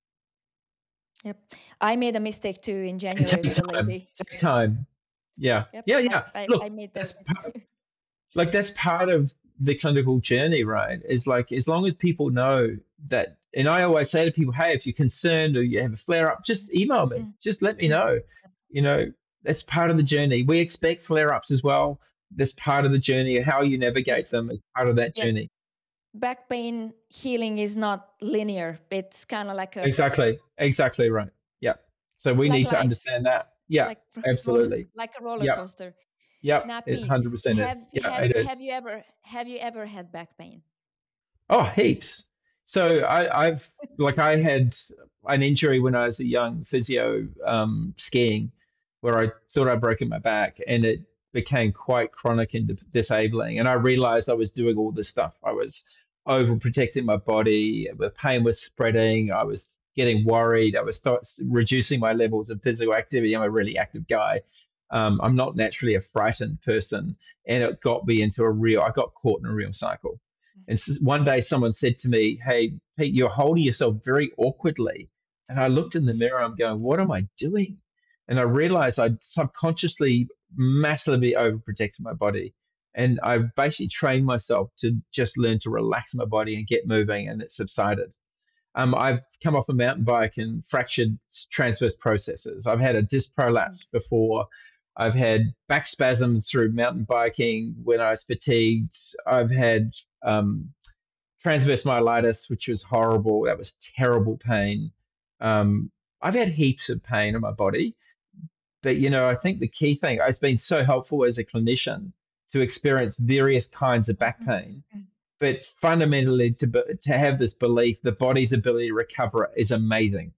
Yep. I made a mistake too in And January take with a time. lady. Take time. Yeah. Yep. Yeah, I, yeah. I, Look, I made that's that. part, like that's part of the clinical journey, right? Is like, as long as people know that, and I always say to people, hey, if you're concerned or you have a flare up, just email me. Mm. Just let me Yeah. know. You know, that's part of the journey. We expect flare ups as well. That's part of the journey. How you navigate It's them is part of that yeah. journey. Back pain healing is not linear. It's kind of like a Exactly. Exactly right. Yeah. So we like need to life, understand that. Yeah, like roll, absolutely. like a roller Yep. coaster. Yep. Now, It Pete, hundred percent have is. Yeah, have it is. have you ever have you ever had back pain? Oh, heaps. So I, I've like I had an injury when I was a young physio um, skiing, where I thought I'd broken my back, and it became quite chronic and dis- disabling. And I realized I was doing all this stuff. I was overprotecting my body. The pain was spreading. I was getting worried. I was start reducing my levels of physical activity. I'm a really active guy. Um, I'm not naturally a frightened person, and it got me into a real. I got caught in a real cycle. And s- one day someone said to me, hey, Pete, you're holding yourself very awkwardly. And I looked in the mirror, I'm going, what am I doing? And I realized I'd subconsciously massively overprotected my body. And I basically trained myself to just learn to relax my body and get moving, and it subsided. Um, I've come off a mountain bike and fractured s- transverse processes. I've had a disc prolapse before. I've had back spasms through mountain biking when I was fatigued. I've had um, transverse myelitis, which was horrible. That was terrible pain. Um, I've had heaps of pain in my body. But, you know, I think the key thing, it's been so helpful as a clinician to experience various kinds of back pain, Mhm. but fundamentally to be- to have this belief the body's ability to recover is amazing.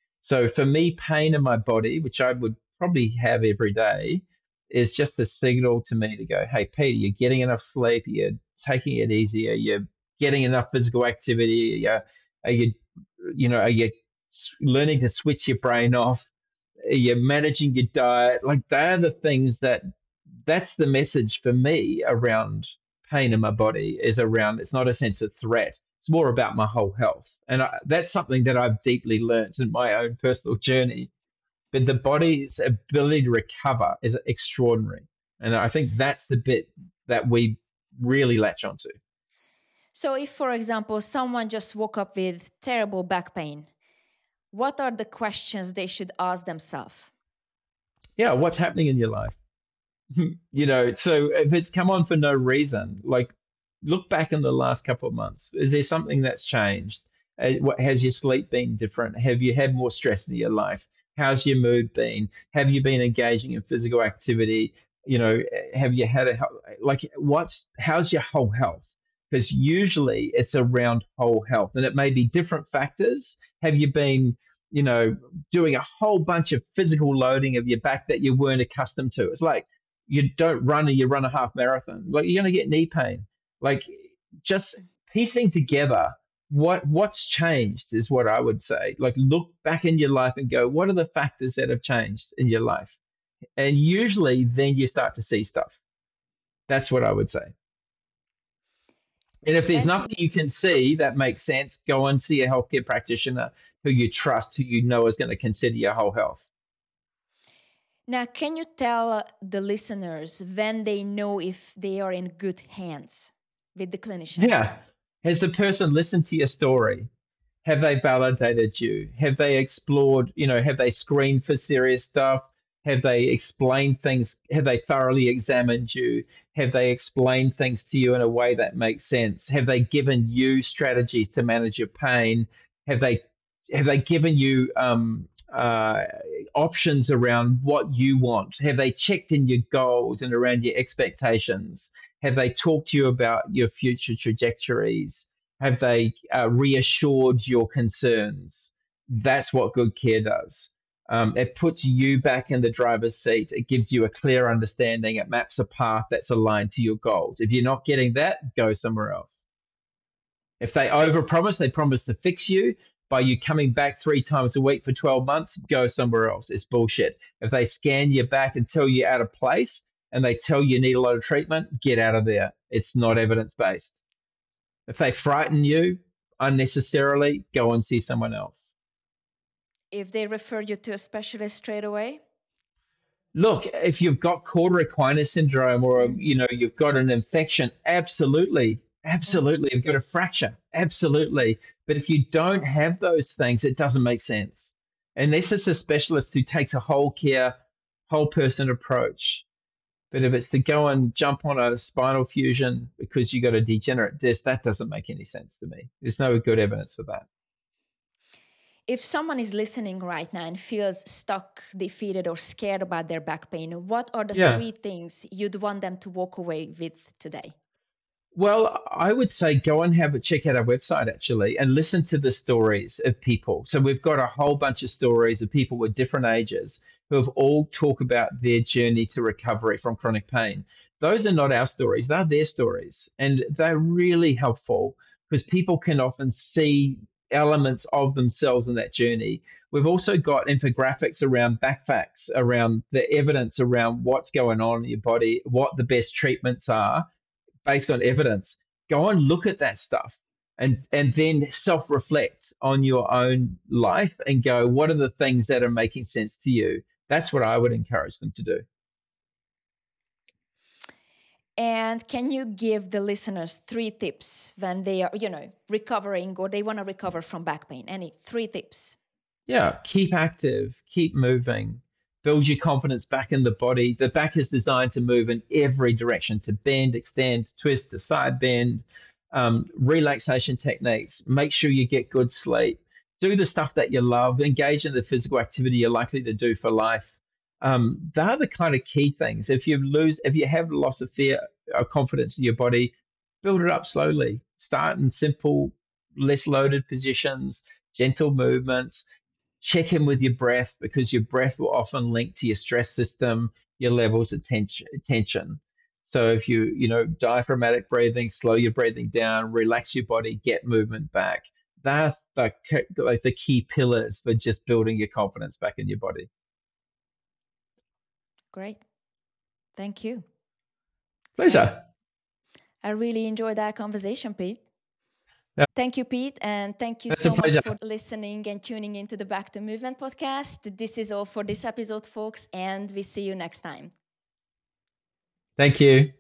So for me, pain in my body, which I would probably have every day, is just a signal to me to go, hey, Peter, you're getting enough sleep, you're taking it easier, you're getting enough physical activity, you're, are you, you know, are you s- learning to switch your brain off? Are you managing your diet? Like they're the things that, that's the message for me around pain in my body, is around, it's not a sense of threat. It's more about my whole health. And I, that's something that I've deeply learned in my own personal journey. But the body's ability to recover is extraordinary. And I think that's the bit that we really latch onto. So, if, for example, someone just woke up with terrible back pain, what are the questions they should ask themselves? Yeah, what's happening in your life? You know, so if it's come on for no reason, like look back in the last couple of months. Is there something that's changed? Uh, what, has your sleep been different? Have you had more stress in your life? How's your mood been? Have you been engaging in physical activity? You know, have you had a hel- like what's how's your whole health? Because usually it's around whole health, and it may be different factors. Have you been, you know, doing a whole bunch of physical loading of your back that you weren't accustomed to? It's like you don't run or you run a half marathon, like you're going to get knee pain. Like just piecing together what what's changed is what I would say. Like look back in your life and go, what are the factors that have changed in your life? And usually then you start to see stuff. That's what I would say. And if there's And nothing to, you can see that makes sense, go and see a healthcare practitioner who you trust, who you know is going to consider your whole health. now, can you tell the listeners when they know if they are in good hands with the clinician? Yeah. Has the person listened to your story? Have they validated you? Have they explored, you know, have they screened for serious stuff? Have they explained things? Have they thoroughly examined you? Have they explained things to you in a way that makes sense? Have they given you strategies to manage your pain? Have they have they given you um, uh, options around what you want? Have they checked in your goals and around your expectations? Have they talked to you about your future trajectories? Have they uh, reassured your concerns? That's what good care does. Um, it puts you back in the driver's seat. It gives you a clear understanding. It maps a path that's aligned to your goals. If you're not getting that, go somewhere else. If they overpromise, they promise to fix you. by you coming back three times a week for twelve months, go somewhere else. It's bullshit. If they scan your back and tell you out of place and they tell you need a lot of treatment, get out of there. It's not evidence-based. If they frighten you unnecessarily, go and see someone else. If they refer you to a specialist straight away? Look, if you've got cauda equina syndrome or, mm. you know, you've got an infection, absolutely, absolutely. Mm. You've got a fracture, absolutely. But if you don't have those things, it doesn't make sense. Unless it's a specialist who takes a whole care, whole person approach. But if it's to go and jump on a spinal fusion because you got a degenerate disc, that doesn't make any sense to me. There's no good evidence for that. If someone is listening right now and feels stuck, defeated, or scared about their back pain, what are the yeah. three things you'd want them to walk away with today? Well, I would say go and have a check out our website, actually, and listen to the stories of people. So we've got a whole bunch of stories of people with different ages who have all talked about their journey to recovery from chronic pain. Those are not our stories, they're their stories. And they're really helpful because people can often see elements of themselves in that journey. We've also got infographics around back facts, around the evidence around what's going on in your body, what the best treatments are based on evidence. Go and look at that stuff and, and then self-reflect on your own life and go, what are the things that are making sense to you? That's what I would encourage them to do. And can you give the listeners three tips when they are, you know, recovering or they want to recover from back pain? Any three tips? Yeah, keep active, keep moving, build your confidence back in the body. The back is designed to move in every direction, to bend, extend, twist, the side bend, um, relaxation techniques. Make sure you get good sleep. Do the stuff that you love. Engage in the physical activity you're likely to do for life. Um, they're the kind of key things. If you lose, if you have loss of fear or confidence in your body, build it up slowly. Start in simple, less loaded positions, gentle movements. Check in with your breath because your breath will often link to your stress system, your levels of tension. tension. So if you, you know, diaphragmatic breathing, slow your breathing down, relax your body, get movement back. That's the, like the key pillars for just building your confidence back in your body. Great. Thank you. Pleasure. I really enjoyed our conversation, Pete. Yeah. Thank you, Pete. And thank you That's so much for listening and tuning into the Back to Movement podcast. This is all for this episode, folks, and we see you next time. Thank you.